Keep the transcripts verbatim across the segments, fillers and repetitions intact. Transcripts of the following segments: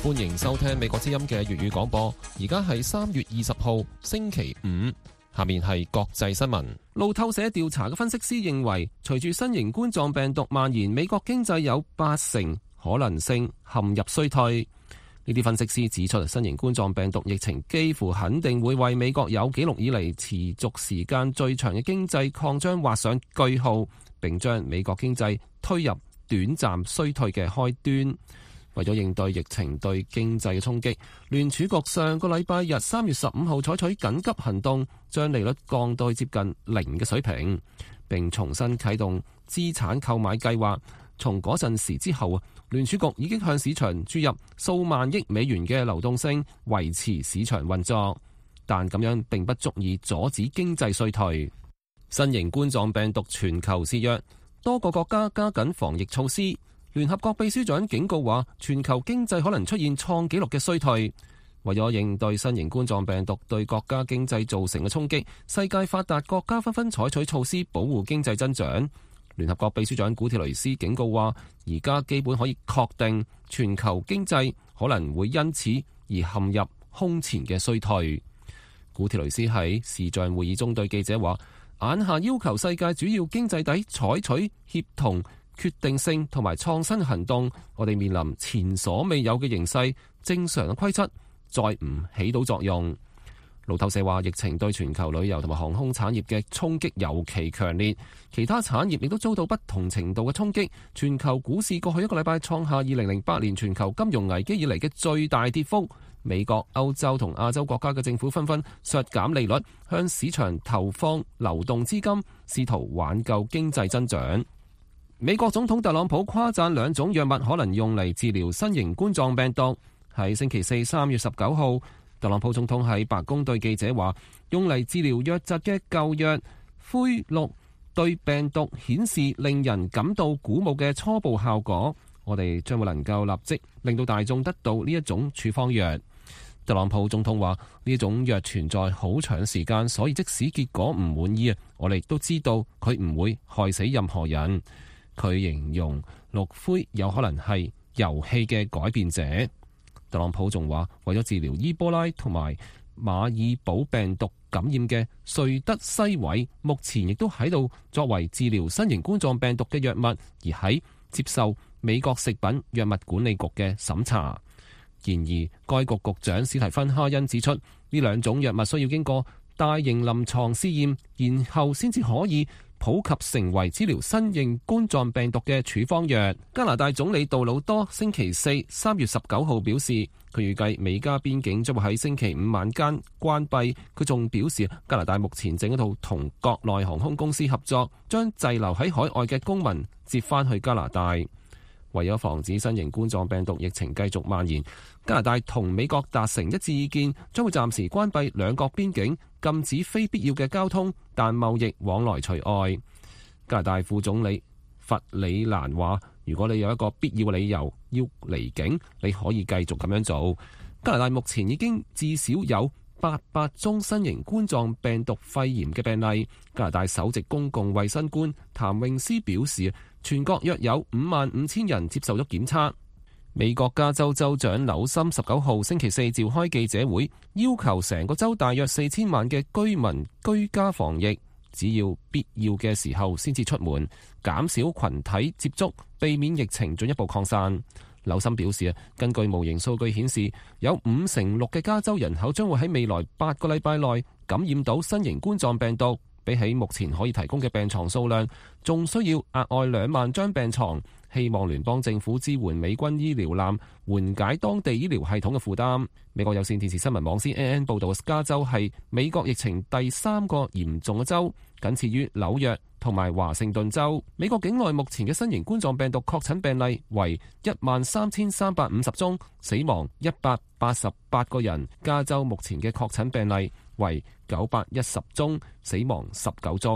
歡迎收聽美國之音嘅粵語廣播。而家係三月二十號星期五，下面係國際新聞。路透社調查嘅分析師認為，隨住新型冠狀病毒蔓延，美國經濟有八成可能性陷入衰退。呢啲分析師指出，新型冠狀病毒疫情幾乎肯定會為美國有紀錄以嚟持續時間最長嘅經濟擴張畫上句號，並將美國經濟推入短暫衰退嘅開端。為咗應對疫情對經濟嘅衝擊，聯儲局上個禮拜日三月十五號採取緊急行動，將利率降到接近零嘅水平，並重新啟動資產購買計劃。從嗰陣時之後，聯儲局已經向市場注入數萬億美元嘅流動性，維持市場運作，但咁樣並不足以阻止經濟衰退。新型冠狀病毒全球肆虐，多個國家加緊防疫措施。聯合國秘書長警告話，全球經濟可能出現創紀錄嘅衰退。為咗應對新型冠狀病毒對國家經濟造成嘅衝擊，世界發達國家紛紛採取措施保護經濟增長。聯合國秘書長古鐵雷斯警告話，而家基本可以確定全球經濟可能會因此而陷入空前嘅衰退。古鐵雷斯喺視像會議中對記者話，眼下要求世界主要經濟體採取協同、決定性同埋創新行動，我哋面臨前所未有嘅形勢，正常嘅規則再唔起到作用。路透社話，疫情對全球旅遊同埋航空產業嘅衝擊尤其強烈，其他產業亦都遭到不同程度嘅衝擊。全球股市過去一個禮拜創下二零零八年全球金融危機以嚟嘅最大跌幅。美國、歐洲同亞洲國家嘅政府紛紛削減利率，向市場投放流動資金，試圖挽救經濟增長。美國總統特朗普誇讚兩種藥物可能用嚟治療新型冠狀病毒。喺星期四三月十九號，特朗普總統喺白宮對記者話，用嚟治療瘧疾嘅舊藥灰氯對病毒顯示令人感到鼓舞嘅初步效果。我哋將會能夠立即令到大眾得到呢一種處方藥。特朗普總統話，呢一種藥存在好長時間，所以即使結果唔滿意啊，我哋都知道佢唔會害死任何人。佢形容氯灰有可能係遊戲嘅改變者。特朗普仲話，為咗治療伊波拉同埋馬爾堡病毒感染嘅瑞德西韋，目前亦都喺度作為治療新型冠狀病毒嘅藥物，而喺接受美國食品藥物管理局嘅審查。然而，該局局長史提芬哈恩指出，呢兩種藥物需要經過大型臨床試驗，然後先至可以普及成為治療新型冠狀病毒嘅處方藥。加拿大總理杜魯多星期四三月十九號表示，佢預計美加邊境將會喺星期五晚間關閉。佢仲表示，加拿大目前正喺度同國內航空公司合作，將滯留喺海外嘅公民接翻去加拿大。為咗防止新型冠狀病毒疫情繼續蔓延，加拿大同美國達成一致意見，將會暫時關閉兩國邊境，禁止非必要嘅交通，但貿易往來除外。加拿大副總理弗里蘭話，如果你有一個必要嘅理由要離境，你可以繼續咁樣做。加拿大目前已經至少有八百宗新型冠狀病毒肺炎嘅病例。加拿大首席公共衛生官譚詠詩表示，全國約有五萬五千人接受咗檢測。美國加州州長紐森十九號星期四召開記者會，要求成個州大約四千萬嘅居民居家防疫，只要必要嘅時候先至出門，減少群體接觸，避免疫情進一步擴散。紐森表示，根據模型數據顯示，有五成六嘅加州人口將會喺未來八個禮拜內感染到新型冠狀病毒，比起目前可以提供嘅病床數量，仲需要額外兩萬張病床。希望聯邦政府支援美軍醫療艦，緩解當地醫療系統嘅負擔。美國有線電視新聞網 C N N 報道，加州係美國疫情第三個嚴重嘅州，僅次於紐約同埋華盛頓州。美國境內目前嘅新型冠狀病毒確診病例為一萬三千三百五十宗，死亡一百八十八個人。加州目前嘅確診病例為九百一十宗，死亡十九宗。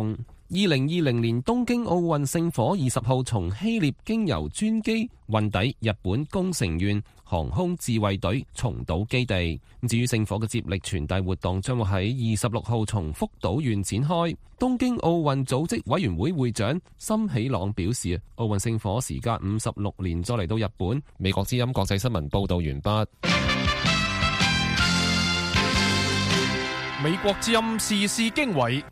二零二零年東京奧運聖火二十號從希臘經由專機運抵日本宮城縣航空自衛隊松島基地。至於聖火嘅接力傳遞活動將會喺二十六號從福島縣展開。東京奧運組織委員會會長森喜朗表示，奧運聖火時隔五十六年再嚟到日本。美國之音國際新聞報道完畢。 美國之音時事經緯。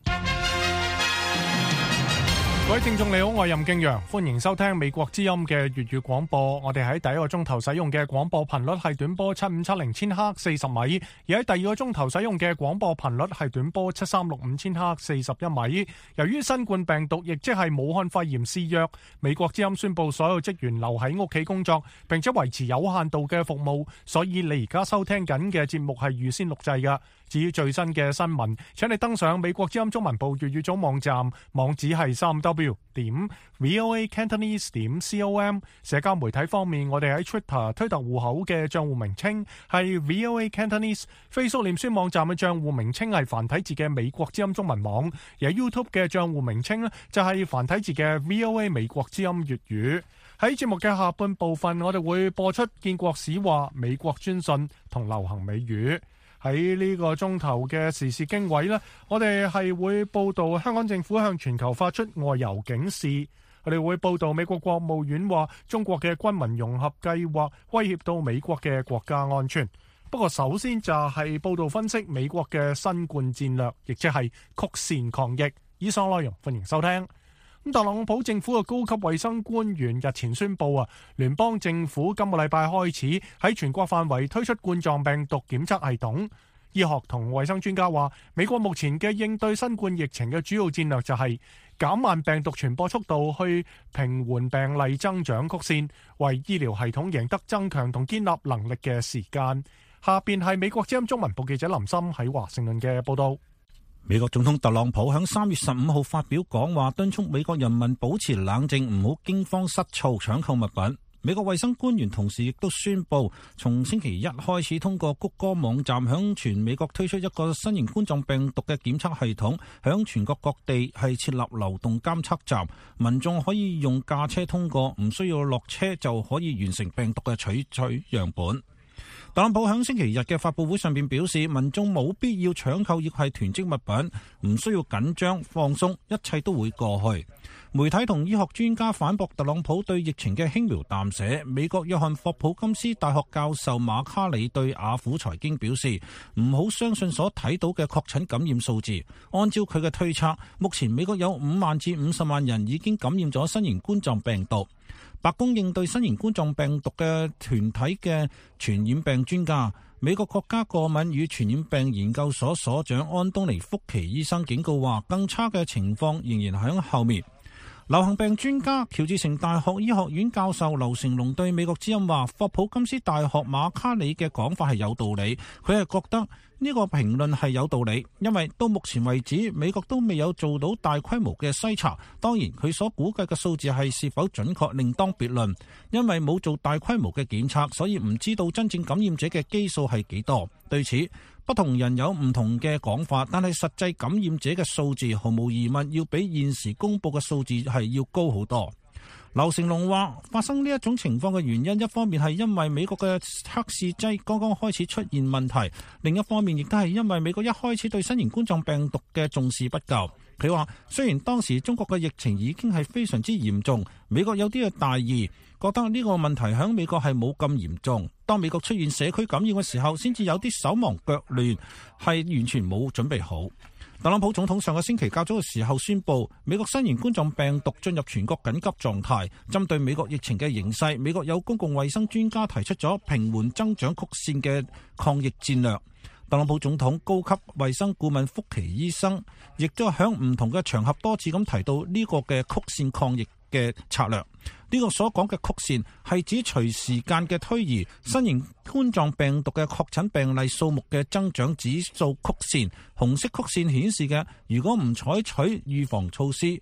各位聽眾你好，我係任敬陽，歡迎收聽美國之音嘅粵語廣播。我哋喺第一個鐘頭使用嘅廣播頻率係短波七五七零千赫四十米，而喺第二個鐘頭使用嘅廣播頻率係短波七三六五千赫四十一米。由於新冠病毒亦即係武漢肺炎肆虐，美國之音宣布所有職員留喺屋企工作，並且維持有限度嘅服務，所以你而家收聽緊嘅節目係預先錄製嘅。至於最新嘅新聞，請你登上美國之音中文部粵語組網站，網址係三 w 點 voa cantonese 點 com。社交媒體方面，我哋喺 Twitter 推特戶口嘅賬戶名稱係 voa cantonese，Facebook 臉書網站嘅賬戶名稱係繁體字嘅美國之音中文網，而喺 YouTube 嘅賬戶名稱呢就係繁體字嘅 voa 美國之音粵語。喺節目嘅下半部分，我哋會播出建國史話、美國專訊同流行美語。喺呢個鐘頭嘅時事經緯呢，我哋係會報道香港政府向全球發出外遊警示。我哋會報道美國國務院話中國嘅軍民融合計劃威脅到美國嘅國家安全。不過首先就係報道分析美國嘅新冠戰略，亦即係曲線抗疫。以上內容歡迎收聽。特朗普政府嘅高級衛生官員日前宣布啊，聯邦政府今個禮拜開始喺全國範圍推出冠狀病毒檢測系統。醫學同衛生專家話，美國目前嘅應對新冠疫情嘅主要戰略就係減慢病毒傳播速度，去平緩病例增長曲線，為醫療系統贏得增強同建立能力嘅時間。下邊係美國之音中文部記者林森喺華盛頓嘅報道。 美國總統特朗普喺三月十五號發表講話，敦促美國人民保持冷靜，唔好驚慌失措搶購物品。美國衛生官員同時亦都宣布，從星期一開始，通過谷歌網站響全美國推出一個新型冠狀病毒嘅檢測系統，響全國各地係設立流動監測站，民眾可以用駕車通過，唔需要落車就可以完成病毒嘅取取樣本。特朗普喺星期日嘅發佈會上邊表示，民眾冇必要搶購亦係囤積物品，唔需要緊張放鬆，一切都會過去。媒體同醫學專家反駁特朗普對疫情嘅輕描淡寫。美國約翰霍普金斯大學教授馬卡里對雅虎財經表示，唔好相信所睇到嘅確診感染數字。按照佢嘅推測，目前美國有五萬至五十萬人已經感染咗新型冠狀病毒。白宮應對新型冠狀病毒嘅團體嘅傳染病專家、美國國家過敏與傳染病研究所所長安東尼福奇醫生警告話，更差嘅情況仍然喺後面。流行病專家喬治城大學醫學院教授劉成龍對美國之音話，霍普金斯大學馬卡里嘅講法係有道理，佢係覺得呢個評論係有道理，因為到目前為止美國都未有做到大規模嘅篩查。當然佢所估計嘅數字係是否準確另當別論，因為冇做大規模嘅檢測，所以唔知道真正感染者嘅基數係幾多。對此不同人有唔同嘅講法，但係實際感染者嘅數字毫無疑問要比現時公佈嘅數字係要高好多。劉成龍話，發生呢一種情況嘅原因，一方面係因為美國嘅測試劑剛剛開始出現問題，另一方面亦都係因為美國一開始對新型冠狀病毒嘅重視不夠。佢話，雖然當時中國嘅疫情已經係非常之嚴重，美國有啲嘅大意，覺得呢個問題喺美國係冇咁嚴重。當美國出現社區感染嘅時候，先至有啲手忙腳亂，係完全冇準備好。特朗普總統上個星期較早嘅時候宣布，美國新型冠狀病毒進入全國緊急狀態。針對美國疫情嘅形勢，美國有公共衛生專家提出咗平緩增長曲線嘅抗疫戰略。特朗普總統高級衛生顧問福奇醫生亦都喺唔同嘅場合多次咁提到呢個嘅曲線抗疫嘅策略。呢個所講嘅曲線係指隨時間嘅推移，新型冠狀病毒嘅確診病例數目嘅增長指數曲線。紅色曲線顯示嘅，如果唔採取預防措施，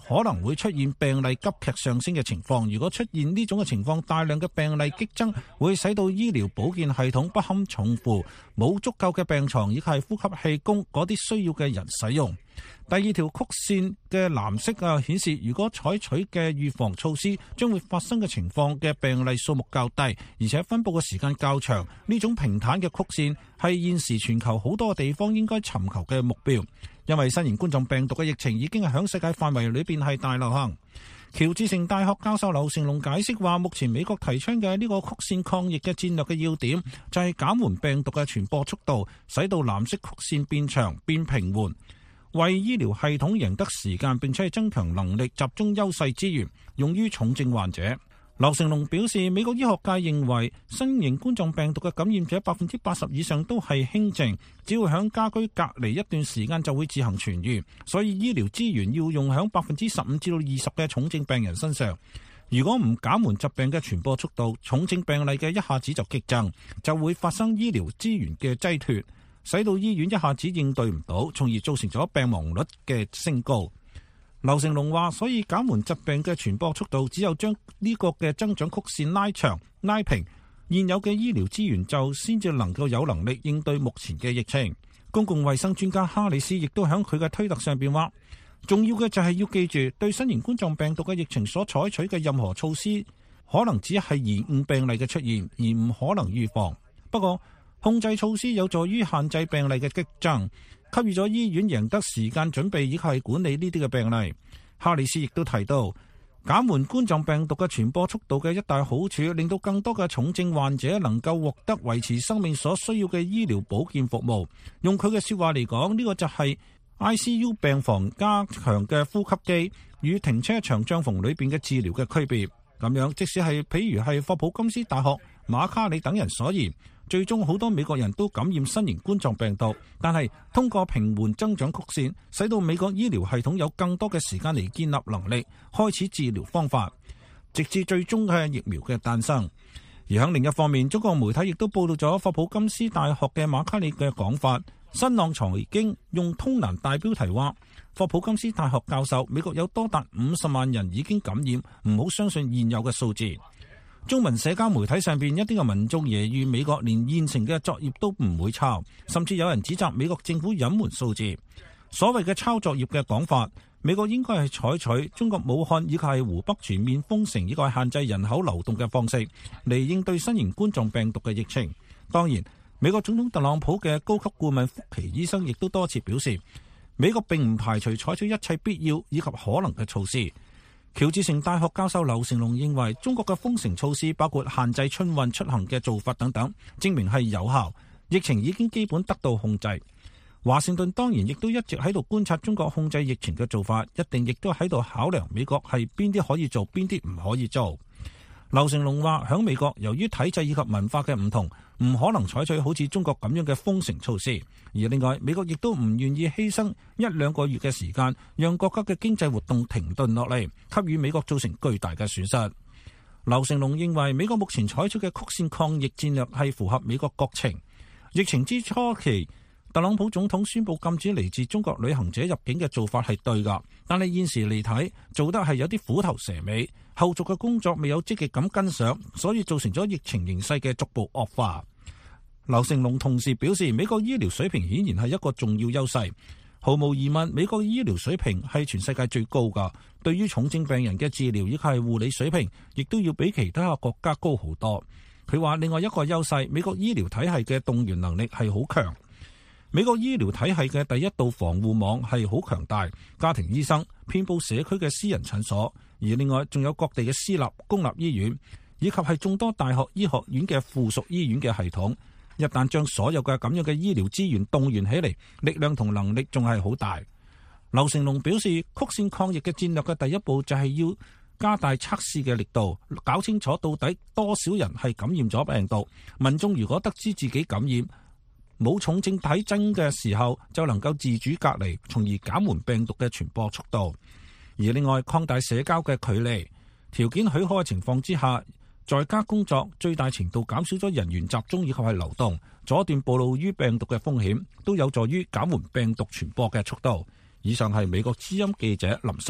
可能會出現病例急劇上升嘅情況。如果出現呢種嘅情況，大量嘅病例激增，會使到醫療保健系統不堪重負，冇足夠嘅病床以及係呼吸器供嗰啲需要嘅人使用。第二條曲線嘅藍色啊顯示，如果採取嘅預防措施將會發生嘅情況嘅病例數目較低，而且分佈嘅時間較長。呢種平坦嘅曲線係現時全球好多地方應該尋求嘅目標，因為新型冠狀病毒嘅疫情已經係響世界範圍裏邊係大流行。喬治城大學教授劉成龍解釋話，目前美國提倡嘅呢個曲線抗疫嘅戰略嘅要點就係減緩病毒嘅傳播速度，使到藍色曲線變長變平緩，為醫療系統贏得時間，並且係增強能力，集中優勢資源用於重症患者。劉成龍表示，美國醫學界認為新型冠狀病毒嘅感染者百分之八十以上都係輕症，只要響家居隔離一段時間就會自行痊癒，所以醫療資源要用響百分之十五至到二十嘅重症病人身上。如果唔減緩疾病嘅傳播速度，重症病例嘅一下子就激增，就會發生醫療資源嘅擠脫，使到醫院一下子應對唔到，從而造成咗病亡率嘅升高。劉成龍話，所以減緩疾病嘅傳播速度，只有將呢個嘅增長曲線拉長拉平，現有嘅醫療資源就先至能夠有能力應對目前嘅疫情。公共衛生專家哈里斯亦都喺佢嘅推特上邊話，重要嘅就係要記住，對新型冠狀病毒嘅疫情所採取嘅任何措施，可能只係延誤病例嘅出現，而唔可能預防。不過控制措施有助於限制病例嘅激增，給予咗醫院贏得時間準備以及係管理呢啲嘅病例。哈里斯亦都提到，減緩冠狀病毒嘅傳播速度嘅一大好處，令到更多嘅重症患者能夠獲得維持生命所需要嘅醫療保健服務。用佢嘅說話嚟講，呢個就係 I C U 病房加強嘅呼吸機與停車場帳篷裏邊嘅治療嘅區別。咁樣，即使係譬如係霍普金斯大學、馬卡里等人所言，最終好多美國人都感染新型冠狀病毒，但係通過平緩增長曲線，使到美國醫療系統有更多嘅時間嚟建立能力，開始治療方法，直至最終嘅疫苗嘅誕生。而喺另一方面，中國媒體亦都報道咗霍普金斯大學嘅馬卡里嘅講法。新浪財經用通欄大標題話，霍普金斯大學教授，美國有多達五十萬人已經感染，唔好相信現有嘅數字。中文社交媒體上邊一啲嘅民眾揶揄美國連現成嘅作業都唔會抄，甚至有人指責美國政府隱瞞數字。所謂嘅抄作業嘅講法，美國應該係採取中國武漢以及係湖北全面封城以及限制人口流動嘅方式嚟應對新型冠狀病毒嘅疫情。當然，美國總統特朗普嘅高級顧問福奇醫生亦都多次表示，美國並唔排除採取一切必要以及可能嘅措施。喬治城大學教授劉成龍認為，中國嘅封城措施包括限制春運出行嘅做法等等，證明係有效，疫情已經基本得到控制。華盛頓當然亦都一直喺度觀察中國控制疫情嘅做法，一定亦都喺度考量美國係邊啲可以做，邊啲唔可以做。劉成龍話，響美國由於體制以及文化嘅唔同，唔可能採取好似中國咁樣嘅封城措施。而另外，美國亦都唔願意犧牲一兩個月嘅時間，讓國家嘅經濟活動停頓落嚟，給予美國造成巨大嘅損失。劉成龍認為，美國目前採取嘅曲線抗疫戰略係符合美國國情。疫情之初期，特朗普總統宣布禁止嚟自中國旅行者入境嘅做法係對㗎，但係現時嚟睇，做得係有啲虎頭蛇尾，後續嘅工作未有積極咁跟上，所以造成咗疫情形勢嘅逐步惡化。劉成龍同時表示，美國醫療水平顯然係一個重要優勢，毫無疑問，美國醫療水平係全世界最高㗎，對於重症病人嘅治療以及係護理水平，亦都要比其他國家高好多。佢話另外一個優勢，美國醫療體系嘅動員能力係好強。美國醫療體系嘅第一道防護網係好強大，家庭醫生遍佈社區嘅私人診所，而另外仲有各地嘅私立公立醫院，以及係眾多大學醫學院嘅附屬醫院嘅系統。一旦將所有嘅咁樣嘅醫療資源動員起嚟，力量同能力仲係好大。劉成龍表示，曲線抗疫嘅戰略嘅第一步就係要加大測試嘅力度，搞清楚到底多少人係感染咗病毒。民眾如果得知自己感染，冇重症體徵嘅時候，就能夠自主隔離，從而減緩病毒嘅傳播速度。而另外，擴大社交嘅距離，條件許可嘅情況之下，在家工作最大程度減少咗人員集中以及係流動，阻斷暴露於病毒嘅風險，都有助於減緩病毒傳播嘅速度。以上係美國之音記者林森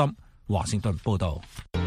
華盛頓報導。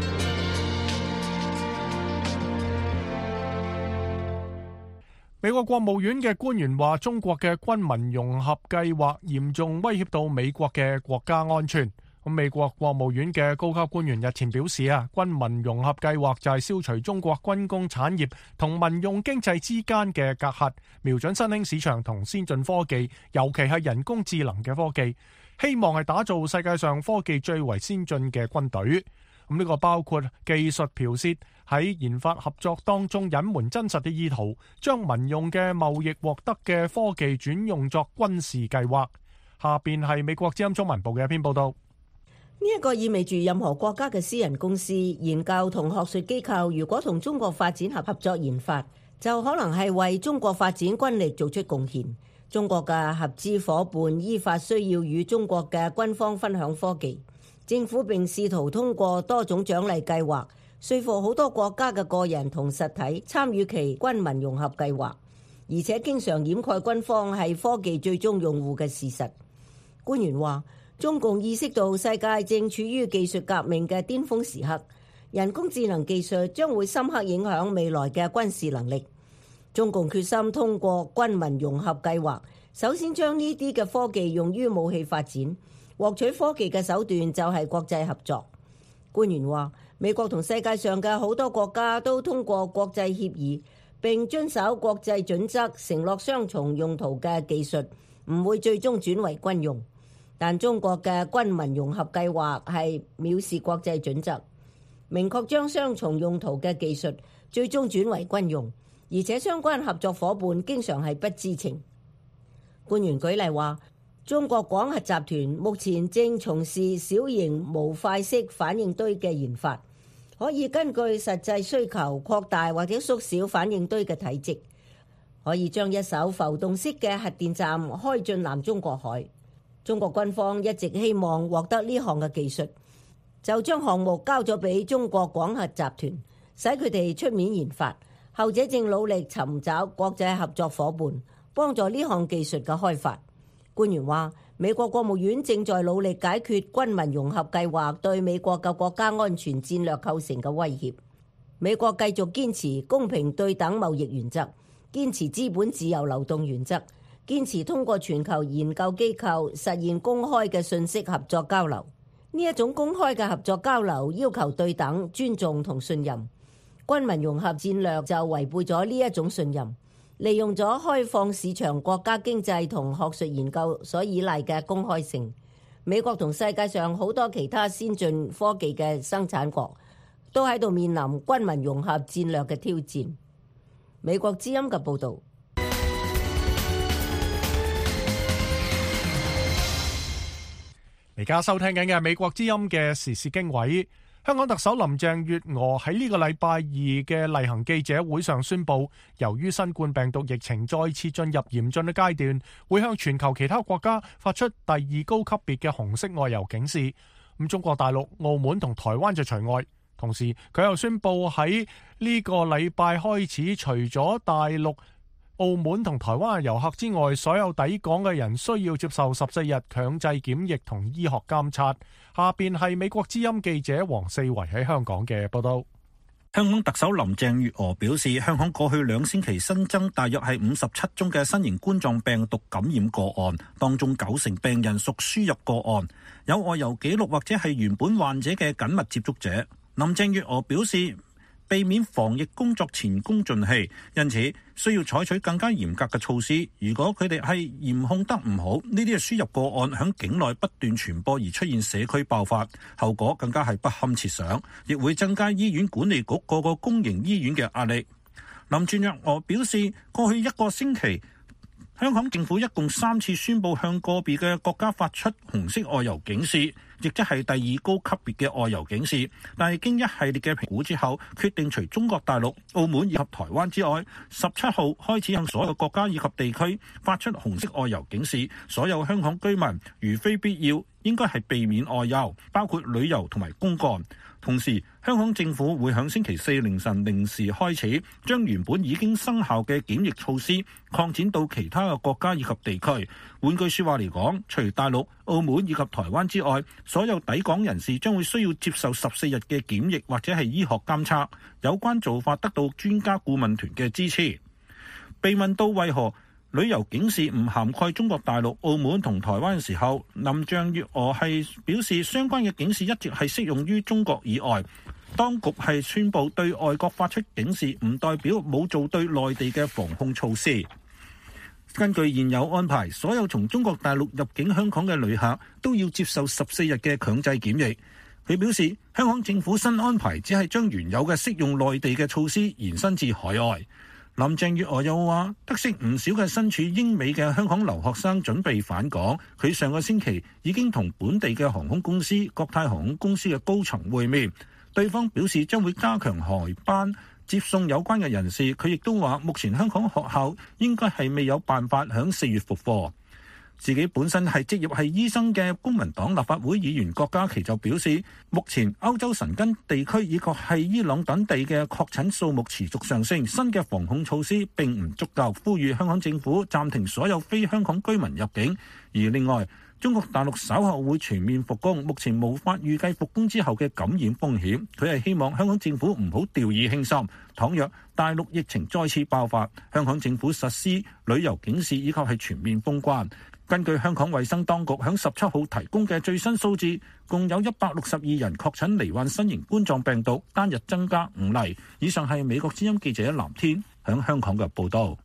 美國國務院嘅官員話，中國嘅軍民融合計劃嚴重威脅到美國嘅國家安全。咁美國國務院嘅高級官員日前表示啊，軍民融合計劃就係消除中國軍工產業同民用經濟之間嘅隔閡，瞄準新興市場同先進科技，尤其係人工智能嘅科技，希望係打造世界上科技最為先進嘅軍隊。咁呢個包括技術剽竊，喺研發合作當中隱瞞真實嘅意圖，將民用嘅貿易獲得嘅科技轉用作軍事計劃。下邊係美國之音中文部嘅一篇報道。 呢一個意味住任何國家嘅私人公司、研究同學術機構，如果同中國發展合合作研發，就可能係為中國發展軍力做出貢獻。中國嘅合資夥伴依法需要與中國嘅軍方分享科技。政府並試圖通過多種獎勵計劃，說服好多國家嘅個人同實體參與其軍民融合計劃，而且經常掩蓋軍方係科技最終用戶嘅事實。官員話，中共意識到世界正處於技術革命嘅巔峰時刻，人工智能技術將會深刻影響未來嘅軍事能力。中共決心通過軍民融合計劃，首先將呢啲嘅科技用於武器發展，獲取科技嘅手段就係國際合作。官員話，美國同世界上嘅好多國家都通過國際協議並遵守國際準則，承諾雙重用途嘅技術唔會最終轉為軍用。但中國嘅軍民融合計劃係藐視國際準則，明確將雙重用途嘅技術最終轉為軍用，而且相關合作夥伴經常係不知情。官員舉例話，中國廣核集團目前正從事小型模塊式反應堆嘅研發，可以根據實際需求擴大或者縮小反應堆嘅體積，可以將一艘浮動式嘅核電站開進南中國海。中國軍方一直希望獲得呢項嘅技術，就將項目交咗俾中國廣核集團，使佢哋出面研發。後者正努力尋找國際合作夥伴，幫助呢項技術嘅開發。官員話，美國國務院正在努力解決軍民融合計劃對美國嘅國家安全戰略構成嘅威脅。美國繼續堅持公平對等貿易原則，堅持資本自由流動原則，堅持通過全球研究機構實現公開嘅信息合作交流。呢一種公開嘅合作交流要求對等、尊重同信任。軍民融合戰略就違背咗呢一種信任，利用咗開放市場國家經濟同學術研究所依賴嘅公開性。美國同世界上好多其他先進科技嘅生產國都喺度面臨軍民融合戰略嘅挑戰。美國之音嘅報導。 而家收聽緊嘅美國之音嘅時事經緯，香港特首林鄭月娥喺呢個禮拜二嘅例行記者會上宣布，由於新冠病毒疫情再次進入嚴峻嘅階段，會向全球其他國家發出第二高級別嘅紅色外遊警示。咁中國大陸、澳門同台灣就除外。同時佢又宣布喺呢個禮拜開始，除咗大陸、澳門同台灣嘅遊客之外，所有抵港嘅人需要接受十四日強制檢疫同醫學監察。下邊係美國之音記者黃四維喺香港嘅報道。 香港特首林鄭月娥表示，香港過去兩星期新增大約係五十七宗嘅新型冠狀病毒感染個案，當中九成病人屬輸入個案，有外遊記錄或者係原本患者嘅緊密接觸者。林鄭月娥表示，避免防疫工作前功盡棄，因此需要採取更加嚴格嘅措施。如果佢哋係嚴控得唔好，呢啲嘅輸入個案響境內不斷傳播而出現社區爆發，後果更加係不堪設想，亦會增加醫院管理局各個公營醫院嘅壓力。林鄭月娥表示，過去一個星期，香港政府一共三次宣布向個別嘅國家發出紅色外遊警示，亦即係第二高級別嘅外遊警示，但係經一系列嘅評估之後，決定除中國大陸、澳門以及台灣之外，十七號開始向所有國家以及地區發出紅色外遊警示。所有香港居民如非必要，應該係避免外遊，包括旅遊同埋公幹。 同時，香港政府會響星期四凌晨零時開始，將原本已經生效嘅檢疫措施擴展到其他嘅國家以及地區。換句説話嚟講，除大陸、澳門以及台灣之外，所有抵港人士將會需要接受十四日嘅檢疫或者係醫學監測。有關做法得到專家顧問團嘅支持。被問到為何旅遊警示唔涵蓋中國大陸、澳門同台灣嘅時候，林鄭月娥係表示相關嘅警示一直係適用於中國以外。當局係宣布對外國發出警示，唔代表冇做對內地嘅防控措施。根據現有安排，所有從中國大陸入境香港嘅旅客都要接受十四日嘅強制檢疫。佢表示，香港政府新安排只係將原有嘅適用內地嘅措施延伸至海外。林鄭月娥又話，得悉唔少嘅身處英美嘅香港留學生準備返港。佢上個星期已經同本地嘅航空公司、國泰航空公司嘅高層會面，對方表示將會加強航班接送有關嘅人士。佢亦都話，目前香港學校應該係未有辦法響四月復課。自己本身係職業係醫生嘅公民黨立法會議員郭家麒就表示，目前歐洲神根地區以及係伊朗等地嘅確診數目持續上升，新嘅防控措施並唔足夠，呼籲香港政府暫停所有非香港居民入境。而另外，中國大陸稍後會全面復工，目前無法預計復工之後嘅感染風險。佢係希望香港政府唔好掉以輕心，倘若大陸疫情再次爆發，香港政府實施旅遊警示以及係全面封關。根據香港衛生當局響十七號提供嘅最新數字，共有一百六十二人確診罹患新型冠狀病毒，單日增加五例。以上係美國之音記者藍天響香港嘅報道。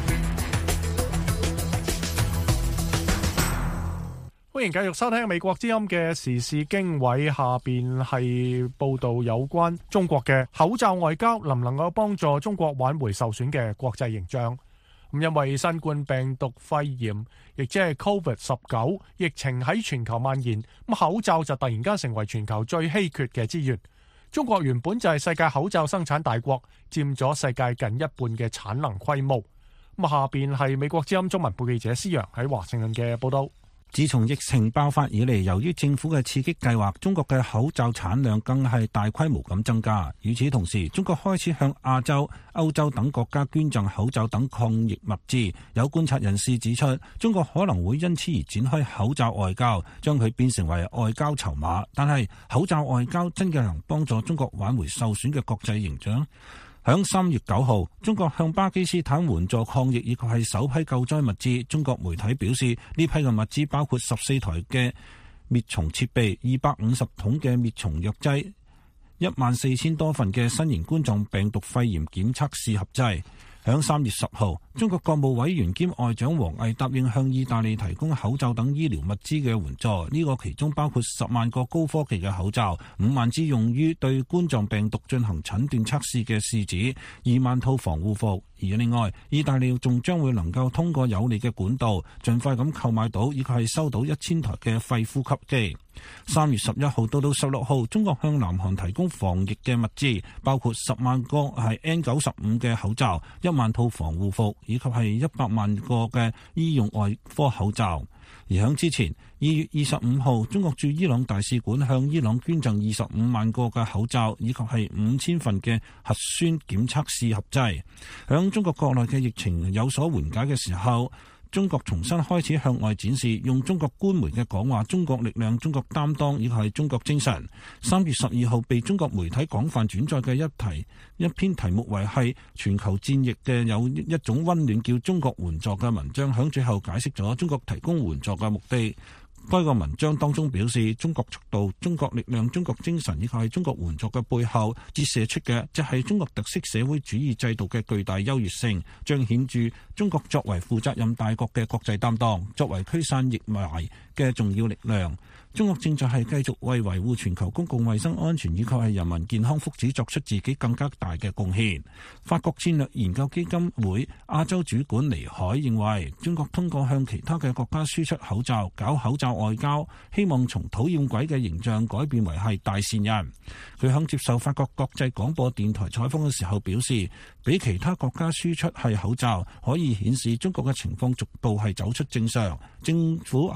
歡迎繼續收聽美國之音嘅時事經緯，下邊係報道有關中國嘅口罩外交能唔能夠幫助中國挽回受損嘅國際形象。咁因為新冠病毒肺炎，亦即係 Covid 十九 疫情喺全球蔓延，咁口罩就突然間成為全球最稀缺嘅資源。中國原本就係世界口罩生產大國，佔咗世界近一半嘅產能規模。咁下邊係美國之音中文部記者施洋喺華盛頓嘅報道。 自從疫情爆發以嚟，由於政府嘅刺激計劃，中國嘅口罩產量更係大規模咁增加。與此同時，中國開始向亞洲、歐洲等國家捐贈口罩等抗疫物資。有觀察人士指出，中國可能會因此而展開口罩外交，將佢變成為外交籌碼。但係口罩外交真嘅能幫助中國挽回受損嘅國際形象？響三月九號，中國向巴基斯坦援助抗疫以及係首批救災物資。中國媒體表示，呢批嘅物資包括十四台嘅滅蟲設備、二百五十桶嘅滅蟲藥劑、一萬四千多份嘅新型冠狀病毒肺炎檢測試盒劑。響三月十號，中國國務委員兼外長王毅答應向意大利提供口罩等醫療物資嘅援助，呢、這個其中包括十萬個高科技嘅口罩，五萬支用於對冠狀病毒進行診斷測試嘅試紙，二萬套防護服。而另外，意大利仲將會能夠通過有利嘅管道，盡快咁購買到以及係收到一千台嘅肺呼吸機。三月十一號到到十六號，中國向南韓提供防疫嘅物資，包括十萬個係 N 九十五 嘅口罩，一萬套防護服，以及係一百萬個嘅醫用外科口罩。而響之前，二月二十五號，中國駐伊朗大使館向伊朗捐贈二十五萬個嘅口罩，以及係五千份嘅核酸檢測試盒劑。響中國國內嘅疫情有所緩解嘅時候，中國重新開始向外展示用中國官媒嘅講話，中國力量、中國擔當以及係中國精神。三月十二號被中國媒體廣泛轉載嘅一題一篇題目為係全球戰役嘅有一種溫暖叫中國援助嘅文章，響最後解釋咗中國提供援助嘅目的。該個文章當中表示，中國速度、中國力量、中國精神以及係中國援助嘅背後折射出嘅，即係中國特色社會主義制度嘅巨大優越性，彰顯住中國作為負責任大國嘅國際擔當，作為驅散疫霾嘅重要力量。中國正在係繼續為維護全球公共衛生安全以及係人民健康福祉作出自己更加大嘅貢獻。法國戰略研究基金會亞洲主管尼海認為，中國通過向其他嘅國家輸出口罩，搞口罩外交，希望從討厭鬼嘅形象改變為係大善人。佢響接受法國國際廣播電台採訪嘅時候表示，俾其他國家輸出係口罩，可以顯示中國嘅情況逐步係走出正常，政府係能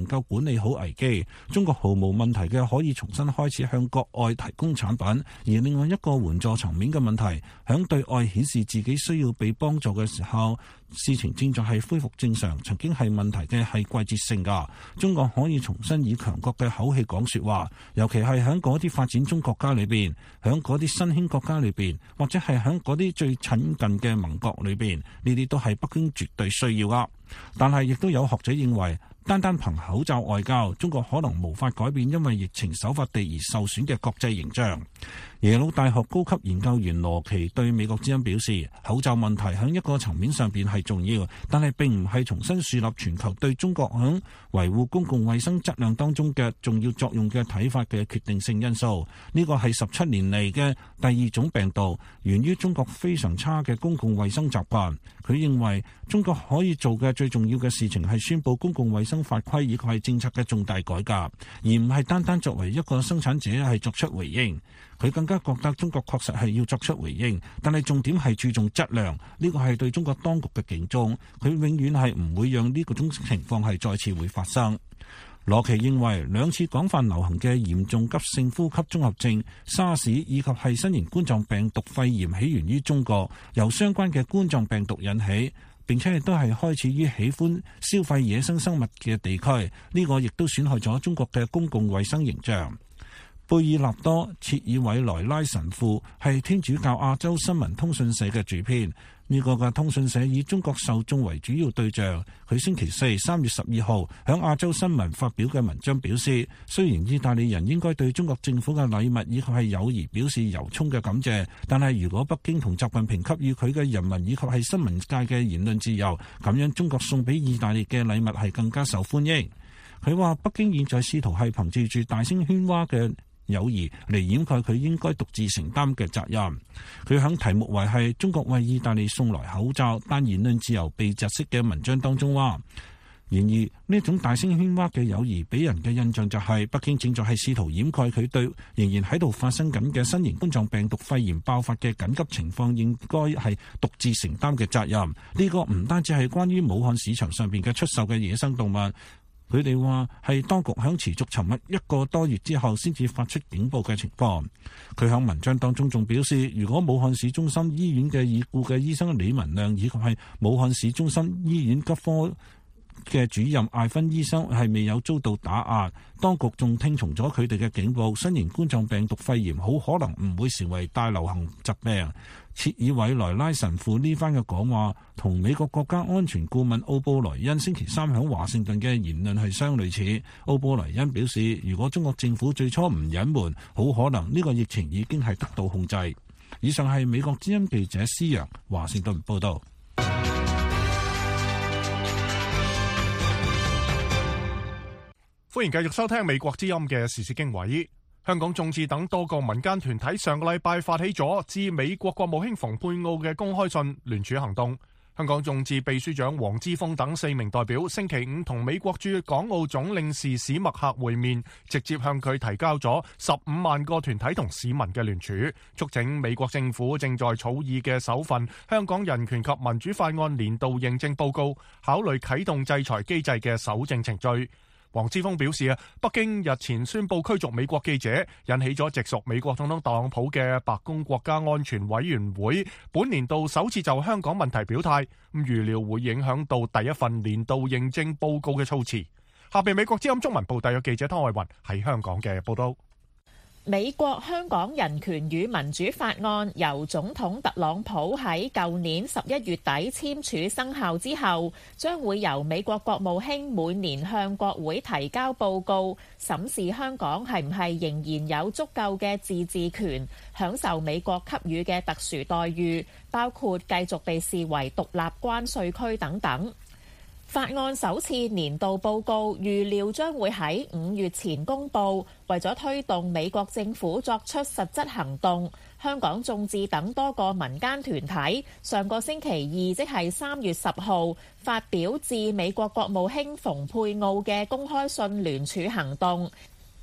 夠管理好危機。中國毫無問題嘅可以重新開始向國外提供產品，而另外一個援助層面嘅問題，響對外顯示自己需要被幫助嘅時候，事情正在係恢復正常。曾經係問題嘅係季節性㗎。中國可以重新以強國嘅口氣講説話，尤其係響嗰啲發展中國家裏邊，響嗰啲新興國家裏邊，或者係響嗰啲最親近嘅盟國裏邊，呢啲都係北京絕對需要㗎。但係亦都有學者認為，單單憑口罩外交，中國可能無法改變因為疫情手法地而受損嘅國際形象。耶魯大學高級研究員羅奇對美國之音表示，口罩問題喺一個層面上邊係重要，但係並唔係重新樹立全球對中國響維護公共衛生質量當中嘅重要作用嘅睇法嘅決定性因素。呢個係十七年嚟嘅第二種病毒，源於中國非常差嘅公共衛生習慣。佢認為中國可以做嘅最重要嘅事情係宣布公共衛生法規以及係政策嘅重大改革，而唔係單單作為一個生產者係作出回應。佢更加覺得中國確實係要作出回應，但係重點係注重質量，呢個係對中國當局嘅警鐘。佢永遠係唔會讓呢個種情況係再次會發生。羅奇認為兩次廣泛流行嘅嚴重急性呼吸綜合症、沙士以及係新型冠狀病毒肺炎起源於中國，由相關嘅冠狀病毒引起，並且亦都係開始於喜歡消費野生生物嘅地區，呢個亦都損害咗中國嘅公共衛生形象。貝爾納多切爾韋萊拉神父係天主教亞洲新聞通訊社嘅主編，呢個嘅通訊社以中國受眾為主要對象。佢星期四三月十二號響亞洲新聞發表嘅文章表示，雖然意大利人應該對中國政府嘅禮物以及係友誼表示由衷嘅感謝，但係如果北京同習近平給予佢嘅人民以及係新聞界嘅言論自由，咁樣中國送俾意大利嘅禮物係更加受歡迎。佢話北京現在試圖係憑借住大聲喧嘩嘅友誼嚟掩蓋佢應該獨自承擔嘅責任。佢響題目為係中國為意大利送來口罩，但言論自由被窒息嘅文章當中話，然而呢種大聲喧嘩嘅友誼俾人嘅印象就係北京正在係試圖掩蓋佢對仍然喺度發生緊嘅新型冠狀病毒肺炎爆發嘅緊急情況應該係獨自承擔嘅責任。呢個唔單止係關於武漢市場上邊嘅出售嘅野生動物。佢哋話係當局響持續沉默一個多月之後先至發出警報嘅情況。佢響文章當中仲表示，如果武漢市中心醫院嘅已故嘅醫生李文亮以及係武漢市中心醫院急科嘅主任艾芬醫生係未有遭到打壓，當局仲聽從咗佢哋嘅警報，新型冠狀病毒肺炎好可能唔會成為大流行疾病。切爾韋萊拉神父呢番嘅講話同美國國家安全顧問奧布萊恩星期三響華盛頓嘅言論係相類似。奧布萊恩表示，如果中國政府最初唔隱瞞，好可能呢個疫情已經係得到控制。以上係美國之音記者施陽華盛頓報道。 歡迎繼續收聽美國之音嘅時事經緯。香港眾志等多個民間團體上個禮拜發起咗致美國國務卿蓬佩奧嘅公開信聯署行動。香港眾志秘書長黃之鋒等四名代表星期五同美國駐港澳總領事史默克會面，直接向佢提交咗十五萬個團體同市民嘅聯署，促請美國政府正在草擬嘅首份香港人權及民主法案年度認證報告，考慮啟動制裁機制嘅搜證程序。黃之鋒表示啊，北京日前宣布驅逐美國記者，引起咗直屬美國總統特朗普嘅白宮國家安全委員會本年度首次就香港問題表態，咁預料會影響到第一份年度認證報告嘅措辭。下邊美國之音中文部特約記者湯慧雲喺香港嘅報道。 美國香港人權與民主法案由總統特朗普喺舊年十一月底簽署生效之後，將會由美國國務卿每年向國會提交報告，審視香港係唔係仍然有足夠嘅自治權，享受美國給予嘅特殊待遇，包括繼續被視為獨立關稅區等等。法案首次年度報告預料將會喺五月前公佈，為咗推動美國政府作出實質行動，香港眾志等多個民間團體上個星期二即係三月十號發表致美國國務卿蓬佩奧嘅公開信聯署行動，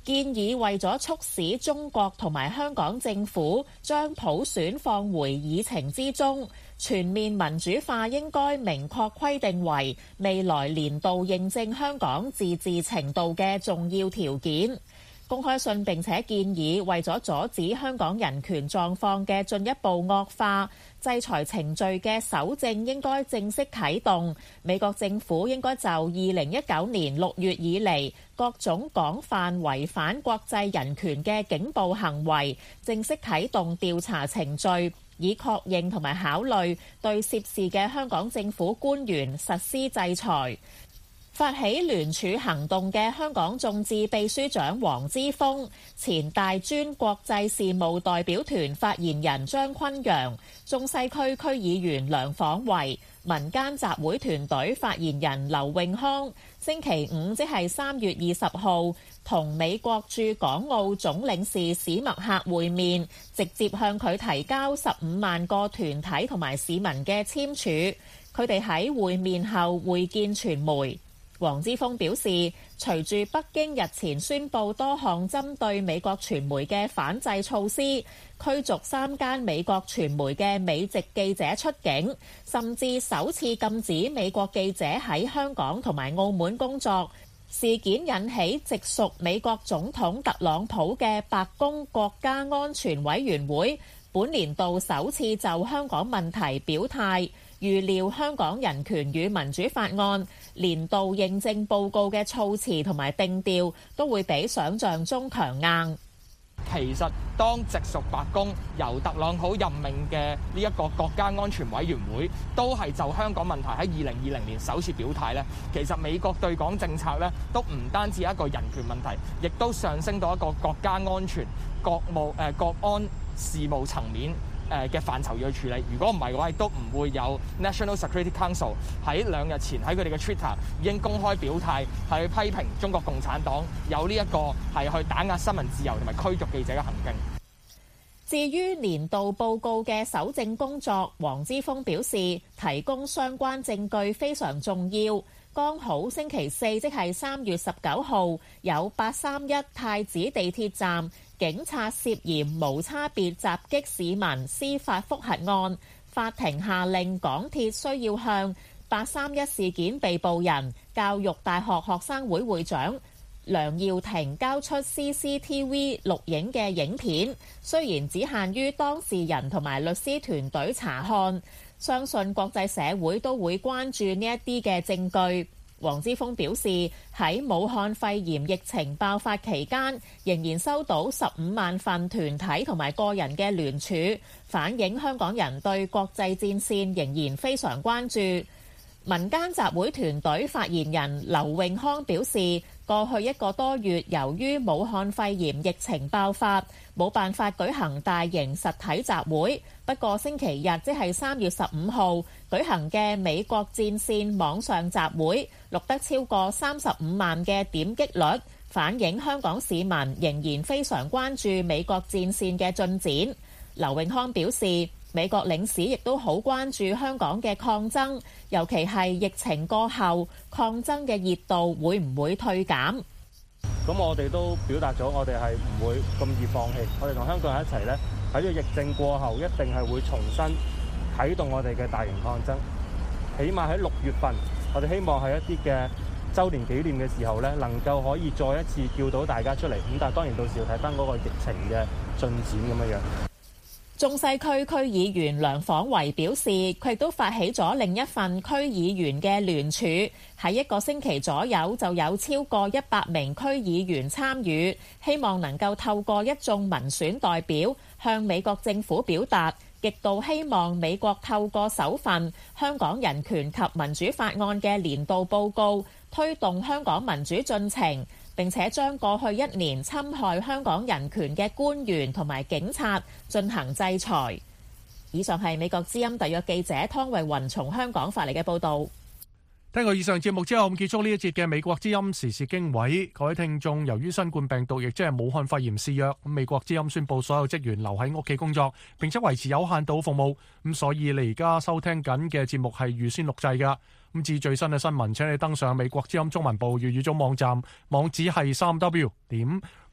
建議為咗促使中國同埋香港政府將普選放回議程之中，全面民主化應該明確規定為未來年度認證香港自治程度嘅重要條件。公開信並且建議為咗阻止香港人權狀況嘅進一步惡化，制裁程序嘅搜證應該正式啟動。美國政府應該就二零一九年六月以嚟各種廣泛違反國際人權嘅警暴行為，正式啟動調查程序，以確認同埋考慮對涉事嘅香港政府官員實施制裁。發起聯署行動嘅香港眾志秘書長黃之鋒、前大專國際事務代表團發言人張崑陽、中西區區議員梁晃維、民間集會團隊發言人劉永康，星期五即係三月二十號，同美國駐港澳總領事史默克會面，直接向佢提交十五萬個團體同埋市民嘅簽署。佢哋喺會面後會見傳媒。黃之鋒表示，隨住北京日前宣布多項針對美國傳媒嘅反制措施，驅逐三間美國傳媒嘅美籍記者出境，甚至首次禁止美國記者喺香港同埋澳門工作，事件引起直屬美國總統特朗普嘅白宮國家安全委員會本年度首次就香港問題表態，預料香港人權與民主法案年度認證報告嘅措辭同埋定調都會比想像中強硬。 其實當直屬白宮由特朗普任命嘅呢一個國家安全委員會都係就香港問題喺二零二零年首次表態咧，其實美國對港政策咧都唔單止一個人權問題，亦都上升到一個國家安全、國務誒、呃、國安事務層面誒嘅範疇要去處理。如果唔係嘅話，亦都唔會有 National Security Council 喺兩日前喺佢哋嘅 Twitter 已經公開表態，係去批評中國共產黨有呢一個係去打壓新聞自由同埋驅逐記者嘅行徑。 至於年度報告嘅搜證工作，黃之鋒表示提供相關證據非常重要。剛好星期四即係三月十九號，有八三一太子地鐵站警察涉嫌無差別襲擊市民司法覆核案，法庭下令港鐵需要向八三一事件被捕人教育大學學生會會長梁耀廷交出 C C T V 錄影嘅影片，雖然只限於當事人同埋律師團隊查看，相信國際社會都會關注呢一啲嘅證據。黃之鋒表示，喺武漢肺炎疫情爆發期間，仍然收到十五萬份團體同埋個人嘅聯署，反映香港人對國際戰線仍然非常關注。民間集會團隊發言人劉永康表示，過去一個多月，由於武漢肺炎疫情爆發，冇辦法舉行大型實體集會。不過星期日即係三月十五號舉行嘅美國戰線網上集會，錄得超過三十五萬嘅點擊率，反映香港市民仍然非常關注美國戰線嘅進展。劉永康表示，美國領事亦都好關注香港嘅抗爭，尤其係疫情過後抗爭嘅熱度會唔會退減。 咁我哋都表達咗，我哋係唔會咁易放棄。我哋同香港人一齊咧，喺呢個疫症過後，一定係會重新啟動我哋嘅大型抗爭。起碼喺六月份，我哋希望係一啲嘅週年紀念嘅時候咧，能夠可以再一次叫到大家出嚟。咁但係當然到時要睇翻嗰個疫情嘅進展咁樣樣。 中西區區議員梁晃維表示，佢亦都發起咗另一份區議員嘅聯署，喺一個星期左右就有超過一百名區議員參與，希望能夠透過一眾民選代表向美國政府表達，極度希望美國透過首份香港人權及民主法案嘅年度報告，推動香港民主進程，並且將過去一年侵害香港人權嘅官員同埋警察進行制裁。以上係美國之音特約記者湯慧雲從香港發嚟嘅報導。 聽過以上節目之後，咁結束呢一節嘅美國之音時事經緯。各位聽眾，由於新冠病毒亦即係武漢肺炎肆虐，咁美國之音宣布所有職員留喺屋企工作，並且維持有限度服務。咁所以你而家收聽緊嘅節目係預先錄製㗎。咁至最新嘅新聞，請你登上美國之音中文部粵語組網站，網址係三 w 點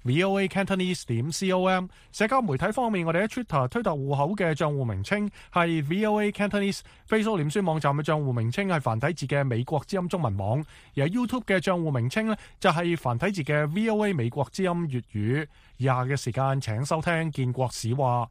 V O A Cantonese 點 com。社交媒體方面，我哋喺 Twitter 推特戶口嘅賬戶名稱係 V O A Cantonese，Facebook 臉書網站嘅賬戶名稱係繁體字嘅美國之音中文網，而喺 YouTube 嘅賬戶名稱呢，就係繁體字嘅 V O A 美國之音粵語。以下嘅時間請收聽建國史話。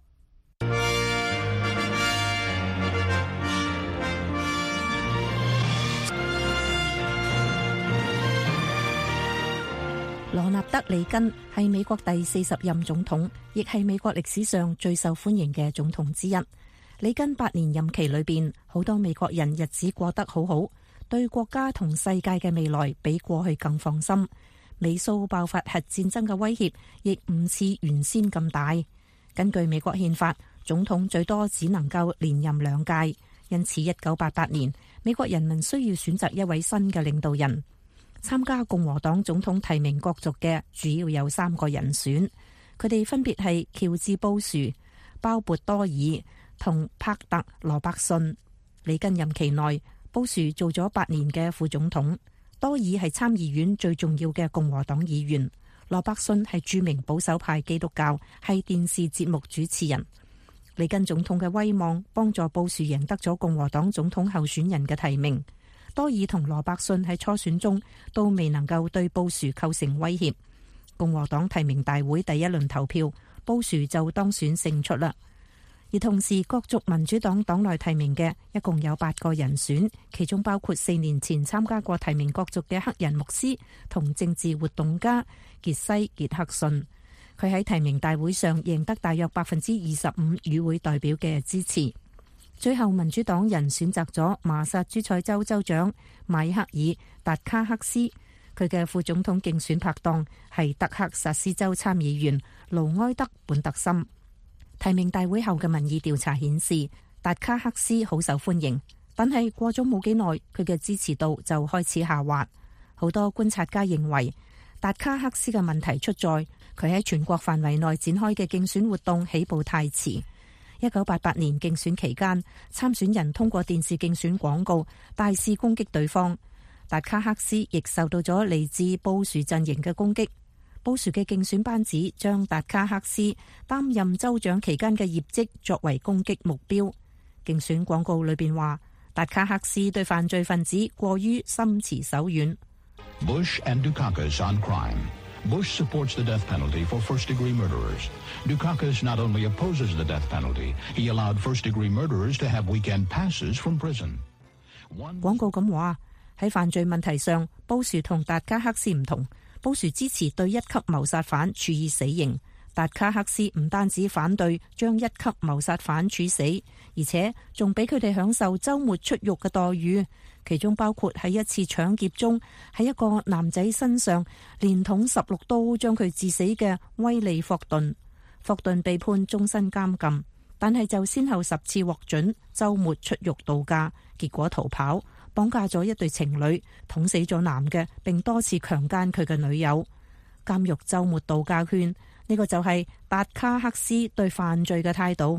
羅納德·里根係美國第四十任總統，亦係美國歷史上最受歡迎嘅總統之一。里根八年任期裏邊，好多美國人日子過得好好，對國家同世界嘅未來比過去更放心。美蘇爆發核戰爭嘅威脅亦唔似原先咁大。根據美國憲法，總統最多只能夠連任兩屆，因此一九八八年，美國人民需要選擇一位新嘅領導人。參加共和黨總統提名角逐嘅主要有三個人選，佢哋分別係喬治·布殊、鮑勃多爾同帕特·羅伯遜。里根任期內，布殊做咗八年嘅副總統，多爾係參議院最重要嘅共和黨議員，羅伯遜係著名保守派基督教，係電視節目主持人。里根總統嘅威望幫助布殊贏得咗共和黨總統候選人嘅提名。多爾同羅伯遜喺初選中都未能夠對布殊構成威脅。共和黨提名大會第一輪投票，布殊就當選勝出啦。而同時，角逐民主黨黨內提名嘅一共有八個人選，其中包括四年前參加過提名角逐嘅黑人牧師同政治活動家傑西傑克遜。佢喺提名大會上贏得大約百分之二十五與會代表嘅支持。最後，民主黨人選擇咗麻薩諸塞州州長邁克爾·達卡克斯，佢嘅副總統競選拍檔係德克薩斯州參議員盧埃德本特森。提名大會後嘅民意調查顯示，達卡克斯好受歡迎，但係過咗冇幾耐，佢嘅支持度就開始下滑。好多觀察家認為，達卡克斯嘅問題出在佢喺全國範圍內展開嘅競選活動起步太遲。一九八八年競選期間，參選人通過電視競選廣告大肆攻擊對方。達卡克斯亦受到咗嚟自布殊陣營嘅攻擊。布殊嘅競選班子將達卡克斯擔任州長期間嘅業績作為攻擊目標。競選廣告裏邊話，達卡克斯對犯罪分子過於心慈手軟。 Bush and Dukakis on crime. Bush supports the death penalty for first-degree murderers. Dukakis not only opposes the death penalty, he allowed first-degree murderers to have weekend passes from prison. 廣告咁話，喺犯罪問題上，布殊同達卡克斯唔同。布殊支持對一級謀殺犯處以死刑，達卡克斯唔單止反對將一級謀殺犯處死，而且仲俾佢哋享受週末出獄嘅待遇。其中包括喺一次搶劫中，喺一個男仔身上連捅十六刀將佢致死嘅威利霍頓。霍頓被判終身監禁，但係就先後十次獲准週末出獄度假，結果逃跑，綁架咗一對情侶，捅死咗男嘅，並多次強姦佢嘅女友。監獄週末度假圈，呢個就係達卡克斯對犯罪嘅態度。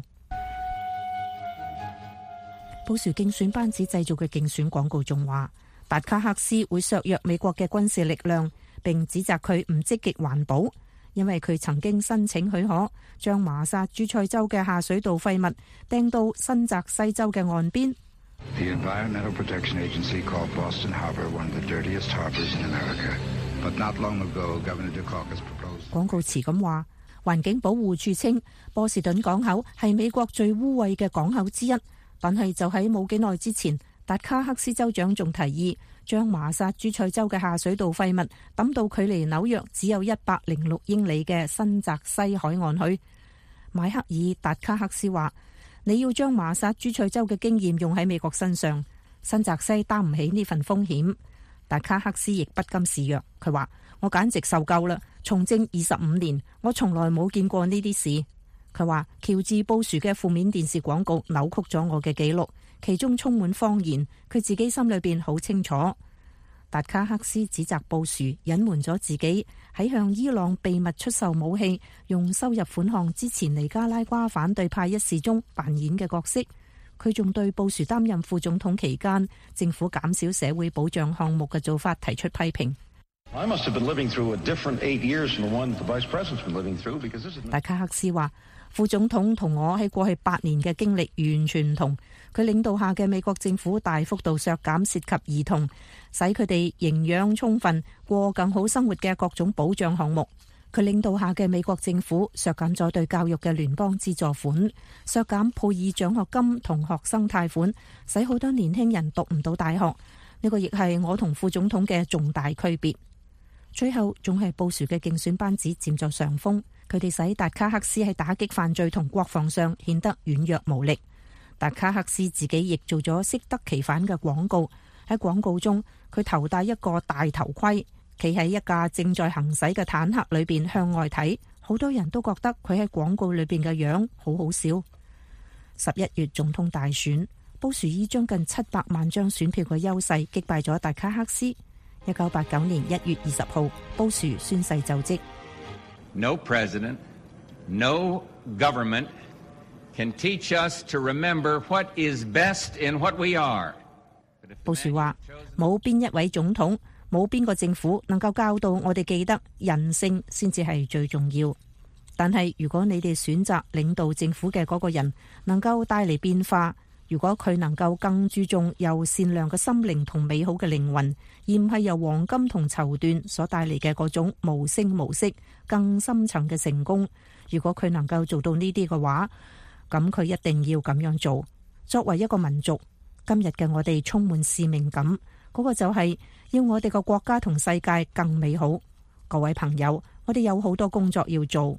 布殊競選班子製造嘅競選廣告仲話，達卡克斯會削弱美國嘅軍事力量，並指責佢唔積極環保，因為佢曾經申請許可將麻薩諸塞州嘅下水道廢物掟到新澤西州嘅岸邊。 The Environmental Protection Agency called Boston Harbor one of the dirtiest harbors in America, but not long ago, Governor Dukakis proposed. 廣告詞咁話，環境保護署稱波士頓港口係美國最污穢嘅港口之一。但係就喺冇幾耐之前，達卡克斯州長仲提議將麻薩諸塞州嘅下水道廢物抌到距離紐約只有一百零六英里嘅新澤西海岸去。邁克爾達卡克斯話：你要將麻薩諸塞州嘅經驗用喺美國身上，新澤西擔唔起呢份風險。達卡克斯亦不甘示弱，佢話：我簡直受夠啦！從政二十五年，我從來冇見過呢啲事。佢話喬治布殊嘅負面電視廣告扭曲咗我嘅記錄，其中充滿謊言，佢自己心裏邊好清楚。達卡克斯指責布殊隱瞞咗自己喺向伊朗秘密出售武器、用收入款項支持尼加拉瓜反對派一事中扮演嘅角色。佢仲對布殊擔任副總統期間政府減少社會保障項目嘅做法提出批評。 達卡克斯話：副總統同我喺過去八年嘅經歷完全唔同。佢領導下嘅美國政府大幅度削減涉及兒童，使佢哋營養充分、過更好生活嘅各種保障項目。佢領導下嘅美國政府削減咗對教育嘅聯邦資助款，削減佩爾獎學金同學生貸款，使好多年輕人讀唔到大學。呢個亦係我同副總統嘅重大區別。最後仲係布殊嘅競選班子佔咗上風，佢哋使達卡克斯喺打擊犯罪同國防上顯得軟弱無力。達卡克斯自己亦做咗適得其反嘅廣告，喺廣告中佢頭戴一個大頭盔，企喺一架正在行駛嘅坦克裏邊向外睇，好多人都覺得佢喺廣告裏邊嘅樣好好笑。十一月總統大選，布殊以將近七百萬張選票嘅優勢擊敗咗達卡克斯。一九八九年一月二十號，布殊宣誓就職。 No president, no government can teach us to remember what is best in what we are。 布殊話：冇邊一位總統，冇邊個政府能夠教導我哋記得人性先至係最重要。但係如果你哋選擇領導政府嘅嗰個人能夠帶嚟變化，如果佢能夠更注重由善良嘅心靈同美好嘅靈魂，而唔係由黃金同綢緞所帶嚟嘅嗰種無聲無息、更深層嘅成功，如果佢能夠做到呢啲嘅話，咁佢一定要咁樣做。作為一個民族，今日嘅我哋充滿使命感，嗰個就係要我哋個國家同世界更美好。各位朋友，我哋有好多工作要做。